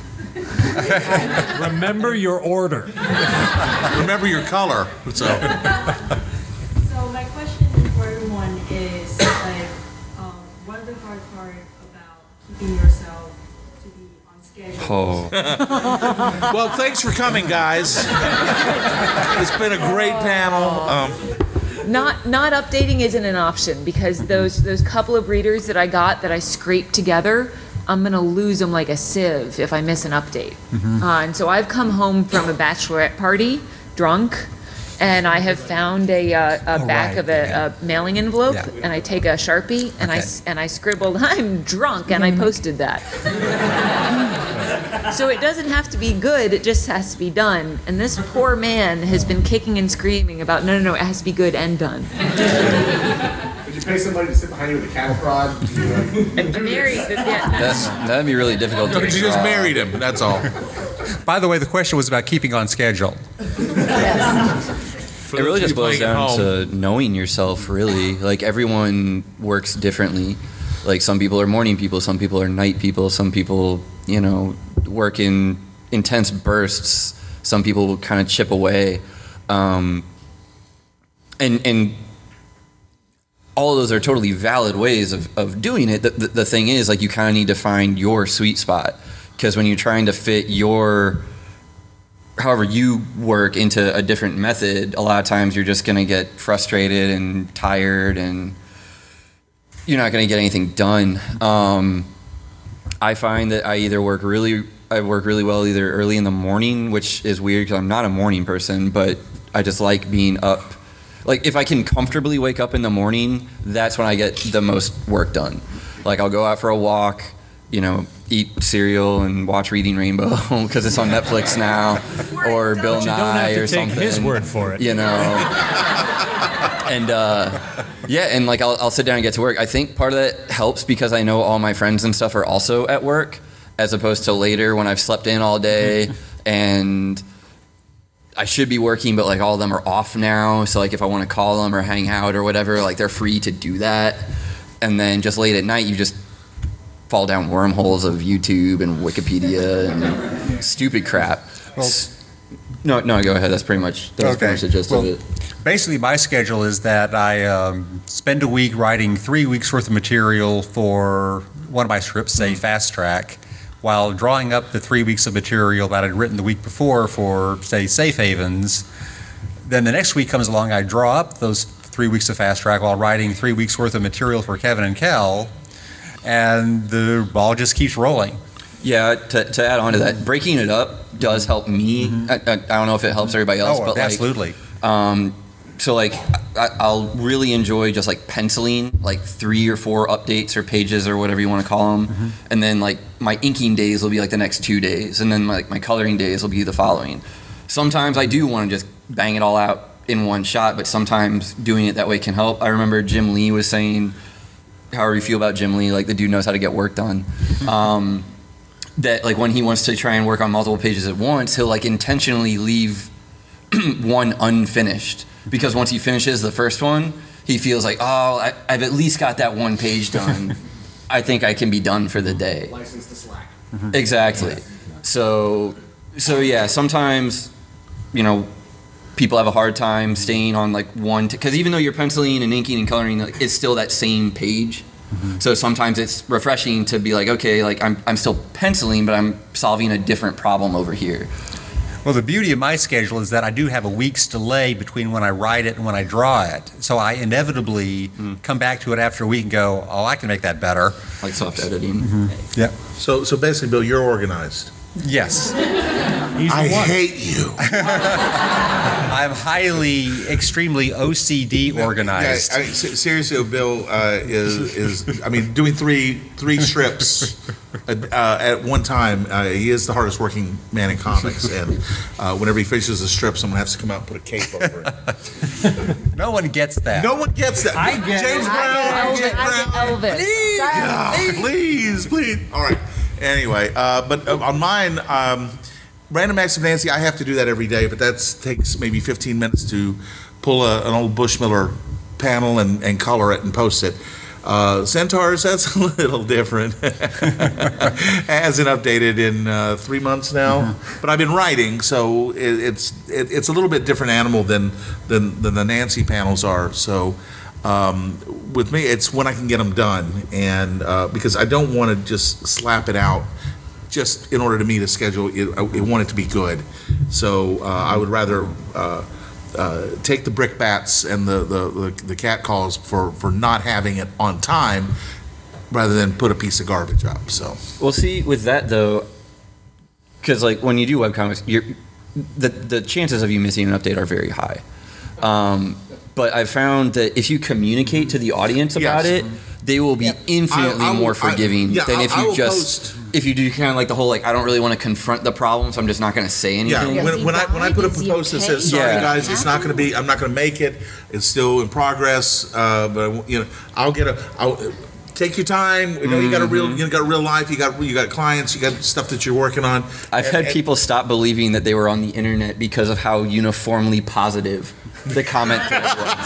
G: Remember your order.
F: Remember your color. So.
M: So my question for everyone is like, um, what is the hard part about keeping yourself to be on schedule?
D: Oh.
F: Well, thanks for coming, guys. It's been a great panel. Um,
B: Not not updating isn't an option because those those couple of readers that I got that I scraped together, I'm gonna lose them like a sieve if I miss an update. Uh, and so I've come home from a bachelorette party drunk, And I have found a, uh, a
A: Oh,
B: back
A: right,
B: of a,
A: yeah.
B: a mailing envelope,
A: Yeah.
B: and I take a Sharpie, and I,
A: Okay.
B: s- and I scribbled, I'm drunk, and I posted that. So it doesn't have to be good, it just has to be done. And this poor man has been kicking and screaming about, no, no, no, it has to be good and done.
H: Would you pay somebody to sit behind you with a cattle prod?
B: And married, yeah.
D: That's, that'd be really difficult to
F: You just
D: draw.
F: married him, that's all.
A: By the way, the question was about keeping on schedule.
D: It really just boils down to knowing yourself, really. Like, everyone works differently. Like, some people are morning people, some people are night people, some people, you know, work in intense bursts, some people will kind of chip away. Um, and, and all of those are totally valid ways of, of doing it. The, the, the thing is, like, you kind of need to find your sweet spot. Because when you're trying to fit your however you work into a different method, a lot of times you're just going to get frustrated and tired and you're not going to get anything done. Um, I find that I either work really, I work really well either early in the morning, which is weird because I'm not a morning person, but I just like being up. Like, if I can comfortably wake up in the morning, that's when I get the most work done. Like, I'll go out for a walk, you know, eat cereal and watch Reading Rainbow because it's on Netflix now, or Bill
G: But you don't
D: Nye
G: have to
D: or
G: take
D: something.
G: his word for it.
D: You know. And uh, yeah, and like I'll, I'll sit down and get to work. I think part of that helps because I know all my friends and stuff are also at work, as opposed to later when I've slept in all day and I should be working, but like all of them are off now. So like if I want to call them or hang out or whatever, like they're free to do that. And then just late at night, you just fall down wormholes of YouTube and Wikipedia and stupid crap.
A: Well,
D: no, no, go ahead. That's pretty much that's pretty much the gist
A: Well,
D: of it.
A: basically, my schedule is that I um, spend a week writing three weeks worth of material for one of my scripts, say Fast Track, while drawing up the three weeks of material that I'd written the week before for, say, Safe Havens. Then the next week comes along, I draw up those three weeks of Fast Track while writing three weeks worth of material for Kevin and Kel, and the ball just keeps rolling.
D: Yeah, to, to add on to that, breaking it up does help me. I, I, I don't know if it helps everybody else,
A: Oh,
D: but
A: absolutely.
D: like, um, so like, I, I'll really enjoy just like penciling like three or four updates or pages or whatever you want to call them,
A: Mm-hmm.
D: and then like my inking days will be like the next two days, and then like my coloring days will be the following. Sometimes I do want to just bang it all out in one shot, but sometimes doing it that way can help. I remember Jim Lee was saying, however you feel about Jim Lee, like the dude knows how to get work done. Um, that like when he wants to try and work on multiple pages at once, he'll like intentionally leave one unfinished because once he finishes the first one, he feels like, oh, I, I've at least got that one page done. I think I can be done for the day.
H: License to slack.
D: Exactly. So, so yeah, sometimes, you know, people have a hard time staying on like one, because even though you're penciling and inking and coloring, like, it's still that same page. Mm-hmm. So sometimes it's refreshing to be like, okay, like I'm, I'm still penciling, but I'm solving a different problem over here.
A: Well, the beauty of my schedule is that I do have a week's delay between when I write it and when I draw it. So I inevitably mm. come back to it after a week and go, oh, I can make that better.
D: Like soft editing.
A: Mm-hmm. Yeah.
F: So, so basically, Bill, you're organized.
A: Yes.
F: I hate you.
A: I'm highly, extremely O C D organized.
F: Yeah, I mean, se- seriously, Bill uh, is is I mean, doing three three strips uh, at one time. Uh, he is the hardest working man in comics, and uh, whenever he finishes the strips, someone has to come out and put a cape over it.
A: No one gets that.
F: No one gets that.
G: I get
F: James
G: it.
F: Brown,
B: I
F: James
B: get
F: Brown.
B: Elvis.
F: Please, God, please, please. All right. Anyway, uh, but uh, on mine, um, Random Acts of Nancy, I have to do that every day, but that takes maybe fifteen minutes to pull a, an old Bushmiller panel and, and color it and post it. Uh, Centaurs, that's a little different. Hasn't updated in uh, three months now, mm-hmm. but I've been writing, so it, it's it, it's a little bit different animal than than, than the Nancy panels are. So. Um, with me, it's when I can get them done, and uh, because I don't want to just slap it out, just in order to meet a schedule. It, I it want it to be good, so uh, I would rather uh, uh, take the brickbats and the, the, the, the cat calls for, for not having it on time, rather than put a piece of garbage up. So,
D: well, see, with that though, because like when you do webcomics, you're the the chances of you missing an update are very high. Um, but I found that if you communicate to the audience about
F: Yes.
D: it, they will be infinitely
F: I- I will-
D: more
F: I-
D: forgiving
F: yeah,
D: than
F: I-
D: if
F: I
D: you
F: will
D: just
F: post-
D: if you do kind of like the whole like I don't really want to confront the problem, so I'm just not going to say
F: Yeah,
D: anything.
F: when, when I when I put up a post that says, "Sorry
D: Yeah.
F: guys, it's not going to be. I'm not going to make it. It's still in progress." Uh, but you know, I'll get a. I'll take your time. You know, you got a real. You got a real life. You got you got clients. You got stuff that you're working on.
D: I've
F: And-
D: had
F: and-
D: people stop believing that they were on the internet because of how uniformly positive the comment thread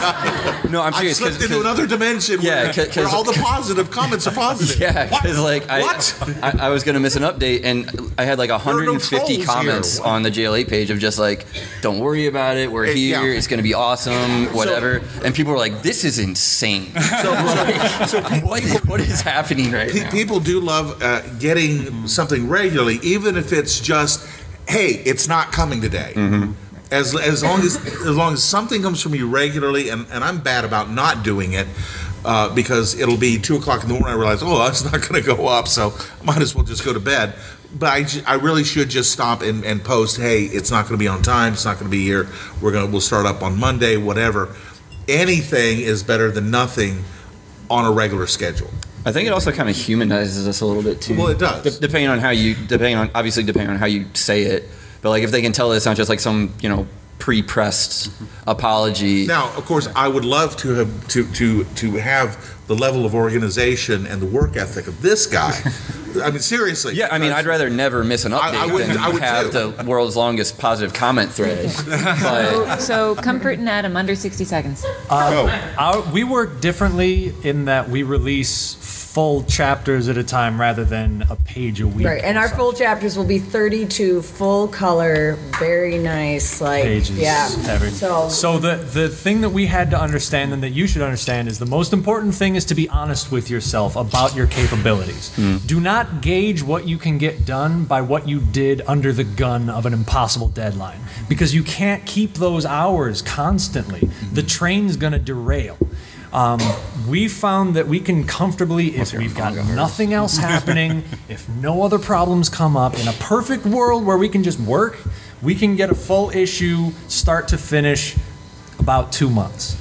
D: was. No, I'm
F: I've
D: serious.
F: slipped
D: 'cause-
F: into
D: 'cause-
F: another dimension
D: Yeah,
F: where,
D: 'cause-
F: where all the positive comments are positive.
D: Yeah, because like I,
F: What?
D: I, I was gonna miss an update, and I had like one hundred fifty
F: trolls
D: comments
F: here.
D: on the J L eight page of just like, "Don't worry about it. We're
F: Hey,
D: here.
F: yeah.
D: It's gonna be awesome. Whatever." And people were like, "This is insane.
F: So, so, so people,
D: What what is happening right
F: pe-
D: now?"
F: people do love uh, getting something regularly, even if it's just, "Hey, it's not coming today."
D: Mm-hmm.
F: As, as long as as long as something comes from you regularly, and, and I'm bad about not doing it uh, because it'll be two o'clock in the morning. I realize, oh, it's not going to go up, so I might as well just go to bed. But I, ju- I really should just stop and, and post, hey, it's not going to be on time. It's not going to be here. We're gonna we'll start up on Monday, whatever. Anything is better than nothing on a regular schedule.
D: I think it also kind of humanizes us a little bit too.
F: Well, it does.
D: De- depending on how you, depending on obviously depending on how you say it, but like if they can tell that it's not just like some you know pre-pressed apology.
F: Now, of course, I would love to have to to to have the level of organization and the work ethic of this guy. I mean, seriously.
D: Yeah, I mean, I'd rather never miss an update
F: I would-
D: than
F: I would
D: have
F: too.
D: the world's longest positive comment thread. But
B: So, Comfort and Adam, under sixty seconds.
G: Uh, our, we work differently in that we release full chapters at a time rather than a page a week.
E: Right, and our full chapters will be thirty-two full color, very nice, like
G: pages.
E: yeah.
G: everything.
E: So,
G: So the the thing that we had to understand and that you should understand is the most important thing is to be honest with yourself about your capabilities. Do not gauge what you can get done by what you did under the gun of an impossible deadline, because you can't keep those hours constantly. The train's going to derail. Um, we found that we can comfortably, if we've got nothing else happening, if no other problems come up, in a perfect world where we can just work, we can get a full issue, start to finish, about two months.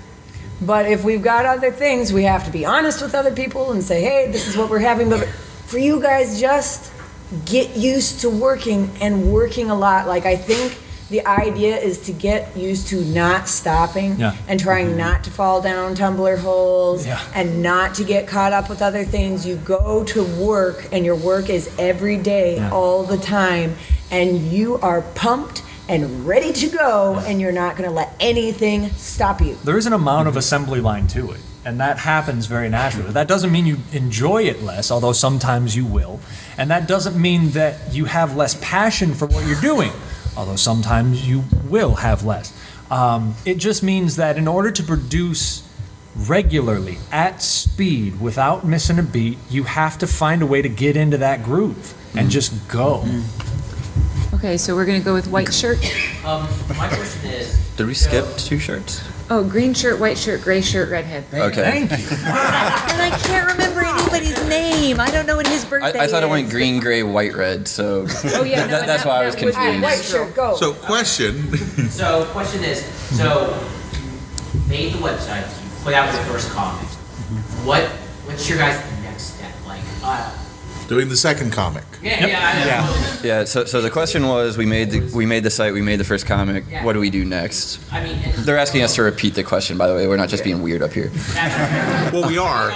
E: but if we've got other things, we have to be honest with other people and say, hey, this is what we're having. But for you guys, just get used to working and working a lot. Like, I think the idea is to get used to not stopping
G: Yeah.
E: and trying not to fall down tumbler holes
G: Yeah.
E: and not to get caught up with other things. You go to work and your work is every day,
G: Yeah.
E: all the time, and you are pumped and ready to go, and you're not going to let anything stop you.
G: There is an amount of assembly line to it, and that happens very naturally. That doesn't mean you enjoy it less, although sometimes you will. And that doesn't mean that you have less passion for what you're doing, although sometimes you will have less. Um, it just means that in order to produce regularly, at speed, without missing a beat, you have to find a way to get into that groove and just go.
B: Okay, so we're going to go with white shirt.
N: Um, my question is.
D: did we skip two shirts?
B: Oh, green shirt, white shirt, gray shirt, redhead.
D: Okay.
G: Thank you.
B: And I can't remember anybody's name. I don't know what his
D: I,
B: birthday
D: I thought it
B: is.
D: went green, gray, white, red. So
B: Oh, yeah, no,
D: that,
B: and
D: that's
B: that-
D: why I was
B: that would be
D: confused.
E: White shirt, go.
F: So, question.
N: So, question is, so you made the website, you put out your first comic. What what's your guys' next step? Like, uh,
F: Doing the second comic.
N: yeah, yeah, I know.
D: Yeah. So, so the question was, we made the we made the site, we made the first comic.
N: Yeah.
D: What do we do next?
N: I mean, and-
D: They're asking us to repeat the question. By the way, we're not just being weird up here.
F: Well, we are.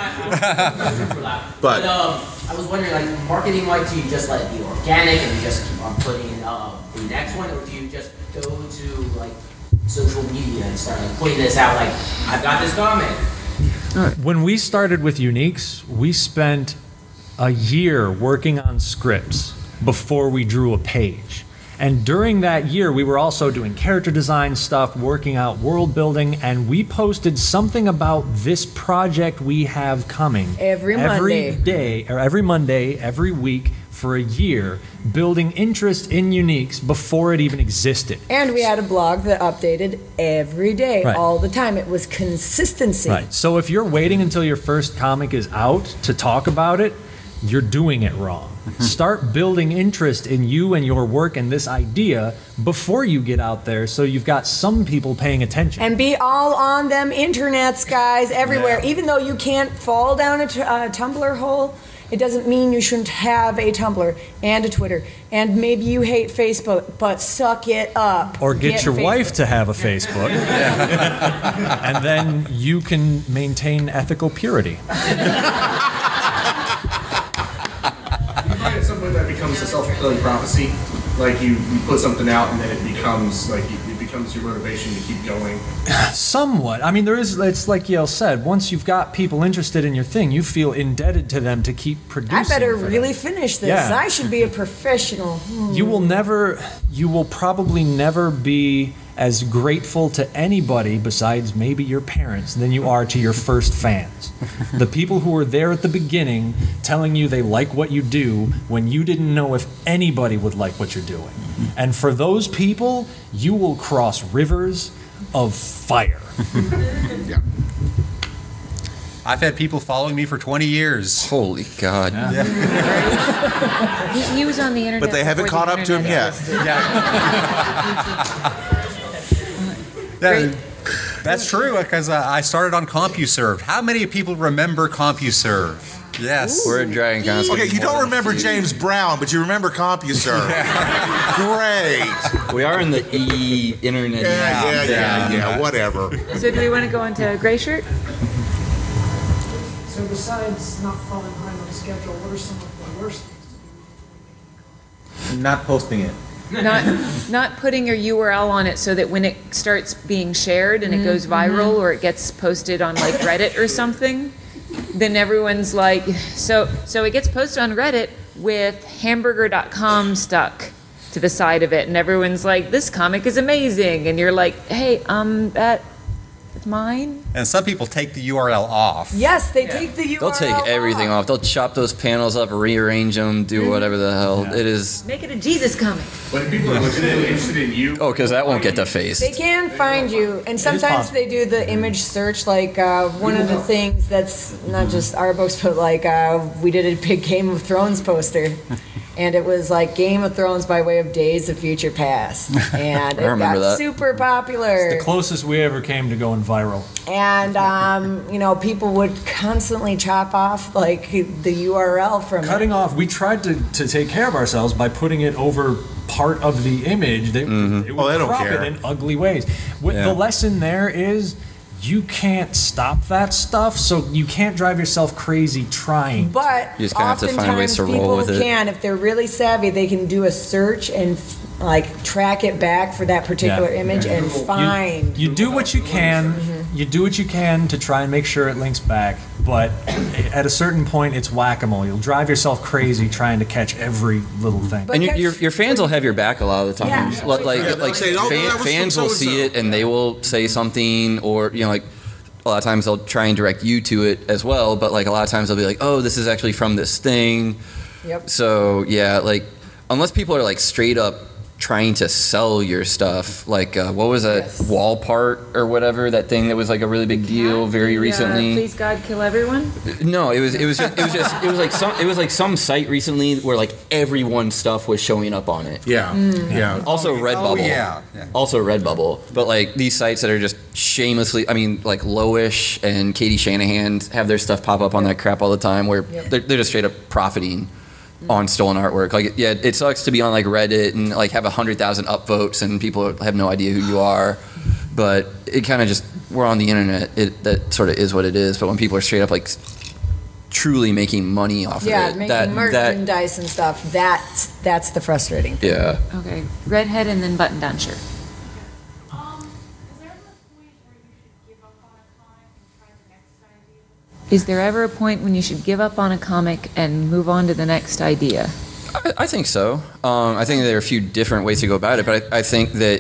N: but
F: But-
N: um, I was wondering, like, marketing wise, do you just let it be organic and you just keep on putting uh, the next one, or do you just go to like social media and start like putting this out? Like, I've got this comic.
G: When we started with Uniques, we spent a year working on scripts before we drew a page. And during that year, we were also doing character design stuff, working out world building, and we posted something about this project we have coming
E: Every Monday.
G: every day, or every Monday, every week for a year, building interest in Uniques before it even existed.
E: And we had a blog that updated every day,
G: Right.
E: all the time. It was consistency.
G: Right. So if you're waiting until your first comic is out to talk about it, you're doing it wrong. Start building interest in you and your work and this idea before you get out there, so you've got some people paying attention.
E: And be all on them internets, guys, everywhere.
G: Yeah.
E: Even though you can't fall down a, t- a Tumblr hole, it doesn't mean you shouldn't have a Tumblr and a Twitter. And maybe you hate Facebook, but suck it up.
G: Or get, your
E: Facebook.
G: wife to have a Facebook. And then you can maintain ethical purity.
H: At some point that becomes a self-fulfilling prophecy. Like you, you put something out and then it becomes like you, it becomes your motivation to keep going.
G: Somewhat. I mean, there is, it's like Yale said, once you've got people interested in your thing, you feel indebted to them to keep producing.
E: I better
G: for
E: really
G: them.
E: finish this.
G: Yeah.
E: I should be a professional. Hmm.
G: You will never, you will probably never be as grateful to anybody besides maybe your parents than you are to your first fans. The people who were there at the beginning telling you they like what you do when you didn't know if anybody would like what you're doing. And for those people, you will cross rivers of fire.
F: Yeah.
A: I've had people following me for twenty years.
D: Holy God.
B: He, he was on the internet.
F: But they haven't
B: before the
F: caught up to him
B: internet
F: yet.
B: existed.
A: That- that's true, because uh, I started on CompuServe. How many people remember CompuServe? Yes.
D: We're at Dragon Con.
F: Okay, you don't remember James Brown, but you remember CompuServe. Great.
D: We are in the e internet.
F: Yeah, yeah, yeah, yeah, whatever.
B: So do we want to go into Gray Shirt?
L: So besides not falling behind on the schedule, what are some of the worst things?
C: Not posting it.
B: Not not putting your U R L on it so that when it starts being shared and it goes viral or it gets posted on like Reddit or something, then everyone's like, so so it gets posted on Reddit with hamburger dot com stuck to the side of it, and everyone's like, this comic is amazing, and you're like, hey, um, that it's mine.
A: And some people take the U R L off.
E: Yes, they take the U R L
D: They'll take everything off. They'll chop those panels up, rearrange them, do whatever the hell. It is.
B: Make it a Jesus comic.
H: But if people are legitimately interested in you,
D: Oh, because that won't get defaced.
E: They can find you, and sometimes
G: possible.
E: they do the image search. Like uh, one of the things that's not just our books, but like uh, we did a big Game of Thrones poster, and it was like Game of Thrones by way of Days of Future Past, and it
D: remember
E: got
D: that.
E: super popular.
G: The closest we ever came to going viral.
E: And um, you know, people would constantly chop off like the U R L from
G: Cutting
E: it.
G: off, we tried to, to take care of ourselves by putting it over part of the image. They, It would
F: Oh, they don't
G: crop
F: care.
G: it in ugly ways. What
D: Yeah.
G: the lesson there is, you can't stop that stuff, so you can't drive yourself crazy trying.
E: But
D: You just kinda have to find
E: oftentimes
D: ways to roll
E: people
D: with it.
E: can, if they're really savvy, they can do a search and like track it back for that particular
G: Yeah.
E: image and find.
G: You do what you can. You do what you can to try and make sure it links back. But at a certain point, it's whack-a-mole. You'll drive yourself crazy trying to catch every little thing.
E: But
D: And your,
E: catch-
D: your, your fans will have your back a lot of the time.
E: Yeah.
D: Like,
F: Yeah, they'll
D: like
F: say, "Oh,
D: fan-
F: that was from
D: fans will
F: so-and-so."
D: see it and they will say something, or, you know, like, a lot of times they'll try and direct you to it as well, but like a lot of times they'll be like, oh, this is actually from this thing.
E: Yep.
D: So yeah, like unless people are like straight up trying to sell your stuff, like uh, what was that
E: Yes.
D: wall part or whatever, that thing that was like a really big deal very
B: Yeah,
D: recently.
B: please God, kill everyone.
D: No, it was it was just, it was just it was like some it was like some site recently where like everyone's stuff was showing up on it.
F: Yeah, yeah.
D: Also Redbubble.
A: Oh, yeah. Yeah.
D: Also Redbubble. But like these sites that are just shamelessly, I mean, like Lowish and Katie Shanahan have their stuff pop up on that crap all the time where
E: Yep.
D: they're, they're just straight up profiting on stolen artwork. Like, yeah, it sucks to be on like Reddit and like have a hundred thousand upvotes and people have no idea who you are. But it kind of just, we're on the internet. It that sort of is what it is. But when people are straight up like truly making money off
E: Yeah,
D: of it,
E: making
D: that that
E: merchandise and stuff. That's that's the frustrating thing.
D: yeah.
B: Okay, redhead and then button down shirt.
I: Um, is there ever a point where you should give up on a comic and try the next idea?
B: Is there ever a point when you should give up on a comic and move on to the next idea?
D: I, I think so. Um, I think there are a few different ways to go about it, but I, I think that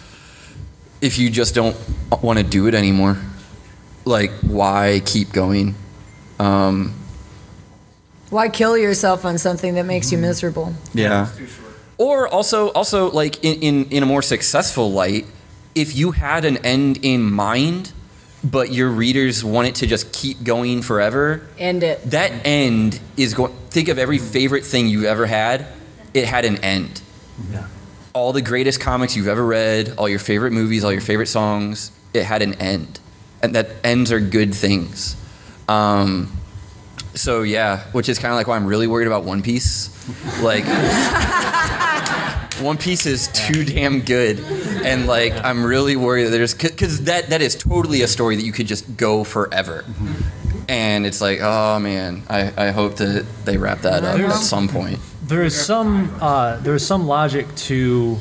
D: if you just don't want to do it anymore, like, why keep going? Um,
E: Why kill yourself on something that makes you
D: Mm-hmm.
E: miserable?
D: yeah. Or also, also like in, in, in a more successful light, if you had an end in mind, but your readers want it to just keep going forever.
E: End it.
D: That end is going. Think of every favorite thing you've ever had. It had an end.
G: Yeah.
D: All the greatest comics you've ever read, all your favorite movies, all your favorite songs, it had an end, and that ends are good things. Um, so yeah, which is kind of like why I'm really worried about One Piece. Like, One Piece is too damn good, and like I'm really worried that there's because that that is totally a story that you could just go forever. And it's like, oh man, I, I hope that they wrap that up
G: There's-
D: at some point.
G: There is some uh, there is some logic to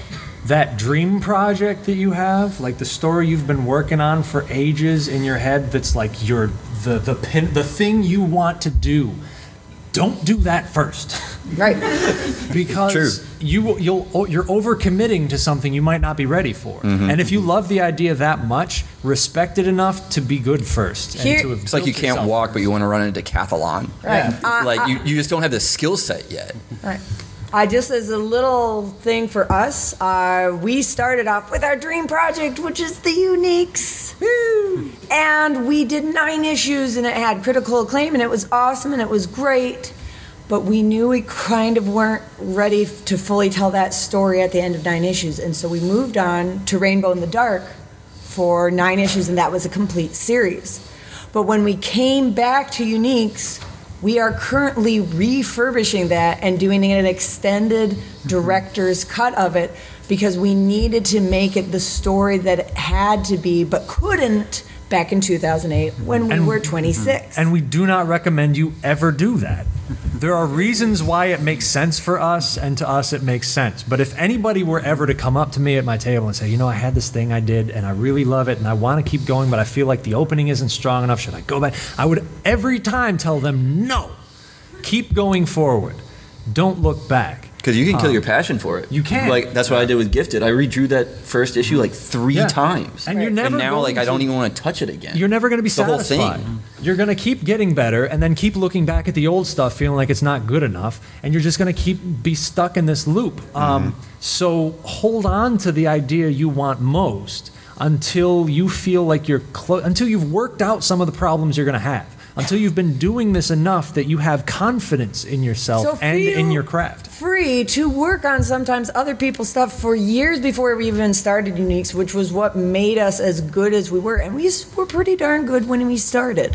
G: that dream project that you have, like the story you've been working on for ages in your head. That's like your the the pin, the thing you want to do. Don't do that first.
E: Right.
G: Because
D: True.
G: you you'll you're overcommitting to something you might not be ready for.
D: Mhm.
G: And if you love the idea that much, respect it enough to be good first. and
E: Here-
G: to have
D: It's like you
G: built
D: can't
G: yourself.
D: walk, but you want to run a decathlon.
E: Right. Uh,
D: Like
E: uh,
D: you, you just don't have the skill set yet.
E: Right. I just as a little thing for us, uh, we started off with our dream project, which is the Uniques. Woo! And we did nine issues, and it had critical acclaim, and it was awesome, and it was great. But we knew we kind of weren't ready to fully tell that story at the end of nine issues, and so we moved on to Rainbow in the Dark for nine issues, and that was a complete series. But when we came back to Uniques, we are currently refurbishing that and doing an extended director's cut of it because we needed to make it the story that it had to be, but couldn't back in two thousand eight when we
G: And-
E: were twenty-six.
G: And we do not recommend you ever do that. There are reasons why it makes sense for us, and to us it makes sense. But if anybody were ever to come up to me at my table and say, you know, I had this thing I did, and I really love it, and I want to keep going, but I feel like the opening isn't strong enough, should I go back? I would every time tell them, no, keep going forward. Don't look back.
D: Because you can kill
G: Um,
D: your passion for it.
G: you can.
D: Like that's what I did with Gifted. I redrew that first issue like three
G: Yeah.
D: times.
G: And you're never
D: And now
G: going
D: like I don't
G: to-
D: even want to touch it again.
G: You're never going to be
D: the whole
G: satisfied.
D: thing.
G: You're going to keep getting better and then keep looking back at the old stuff feeling like it's not good enough, and you're just going to keep be stuck in this loop. Um, so hold on to the idea you want most until you feel like you're close, until you've worked out some of the problems you're going to have, until you've been doing this enough that you have confidence in yourself
E: So
G: and in
E: feel
G: your craft.
E: Free to work on sometimes other people's stuff for years before we even started Uniques, which was what made us as good as we were. And we s- were pretty darn good when we started.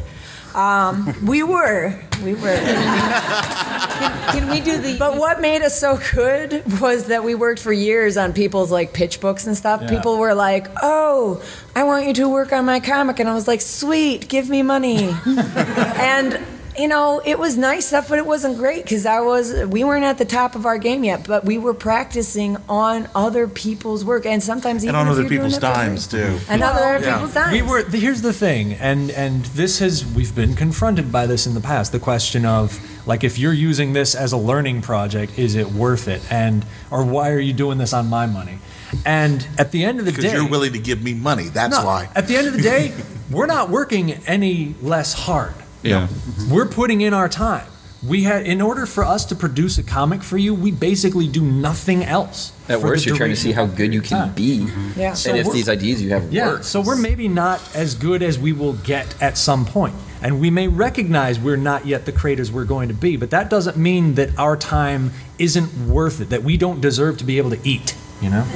E: Um, we were. We were.
B: Can we do the?
E: But what made us so good was that we worked for years on people's like pitch books and stuff.
G: Yeah.
E: People were like, "Oh, I want you to work on my comic," and I was like, "Sweet, give me money." And you know, it was nice stuff, but it wasn't great because I was we weren't at the top of our game yet. But we were practicing on other people's work, and sometimes even
F: And on
E: if
F: other
E: you're doing
F: people's
E: it for free.
F: dimes, too.
E: And on other
F: Yeah.
E: people's dimes.
G: We were. Here's the thing, and and this has we've been confronted by this in the past. The question of like, if you're using this as a learning project, is it worth it? And or why are you doing this on my money? And at the end of the
F: Because
G: day,
F: you're willing to give me money. That's
G: no,
F: why.
G: At the end of the day, we're not working any less hard.
D: Yeah.
G: We're putting in our time. We had, in order for us to produce a comic for you, we basically do nothing else.
D: At
G: for
D: worst,
G: the
D: you're trying to see how
G: duration
D: good you
G: of
D: can
G: time.
D: be.
E: Yeah. So
D: and if
G: we're-
D: these ideas you have
G: Yeah,
D: work.
G: so we're maybe not as good as we will get at some point. And we may recognize we're not yet the creators we're going to be, but that doesn't mean that our time isn't worth it, that we don't deserve to be able to eat, you know?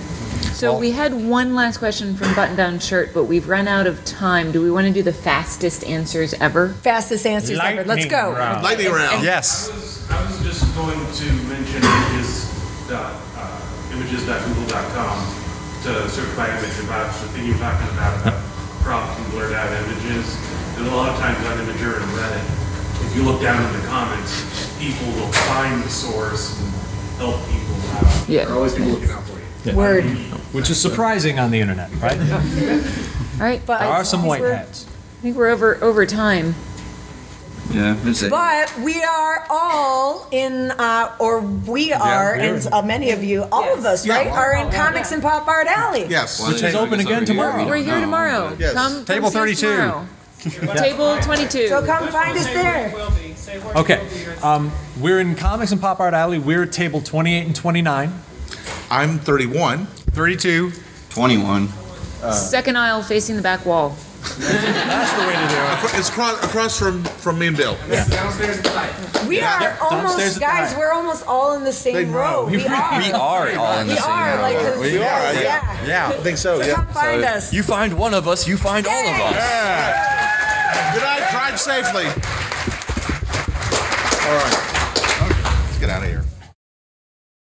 B: So we had one last question from Button Down Shirt, but we've run out of time. Do we want to do the fastest answers ever?
E: Fastest answers ever. Let's go.
F: Lightning round.
A: Yes.
J: I was, I was just going to mention images dot, uh, images dot google dot com to search by image about the thing you were talking about, about cropped and blurred out images. And a lot of times on Imager and Reddit, if you look down in the comments, people will find the source and help people out.
B: Yeah.
J: There are always people looking out for you.
E: Word.
G: Which is surprising on the internet, right?
B: All right,
E: But
G: There
E: I
G: are some
E: think
G: white
E: we're-
G: hats.
B: I think we're over over time.
D: Yeah. That's it.
E: But we are all in, uh, or we are, and uh, many of you, all of us,
F: Yeah.
E: right, are in Comics and Pop Art Alley.
F: Yes.
G: Which is open again tomorrow.
B: We're here tomorrow.
F: Yes.
B: Come, come
A: Table
B: see us
A: thirty-two.
B: tomorrow. Table twenty-two.
E: So come find us there.
G: Okay, um, we're in Comics and Pop Art Alley. We're at table twenty-eight and twenty-nine.
F: I'm thirty-one.
A: thirty-two.
D: twenty-one.
B: Second aisle facing the back wall.
G: That's the way to do it.
F: It's across, across from, from me and Bill.
H: Downstairs tonight.
E: We are
F: Yep, downstairs
E: almost,
F: at
E: guys,
F: night.
E: we're almost all in the same
F: Same
E: row.
F: row.
E: We are.
O: We are all in the
E: We
O: same
E: are,
O: row.
E: like, 'cause-
O: We
F: are,
E: yeah.
F: yeah.
O: Yeah.
F: I think so,
E: So
F: yeah.
E: come find
O: So
E: us.
O: you find one of us, you find all of us.
F: Yeah. Good night, drive safely. All right.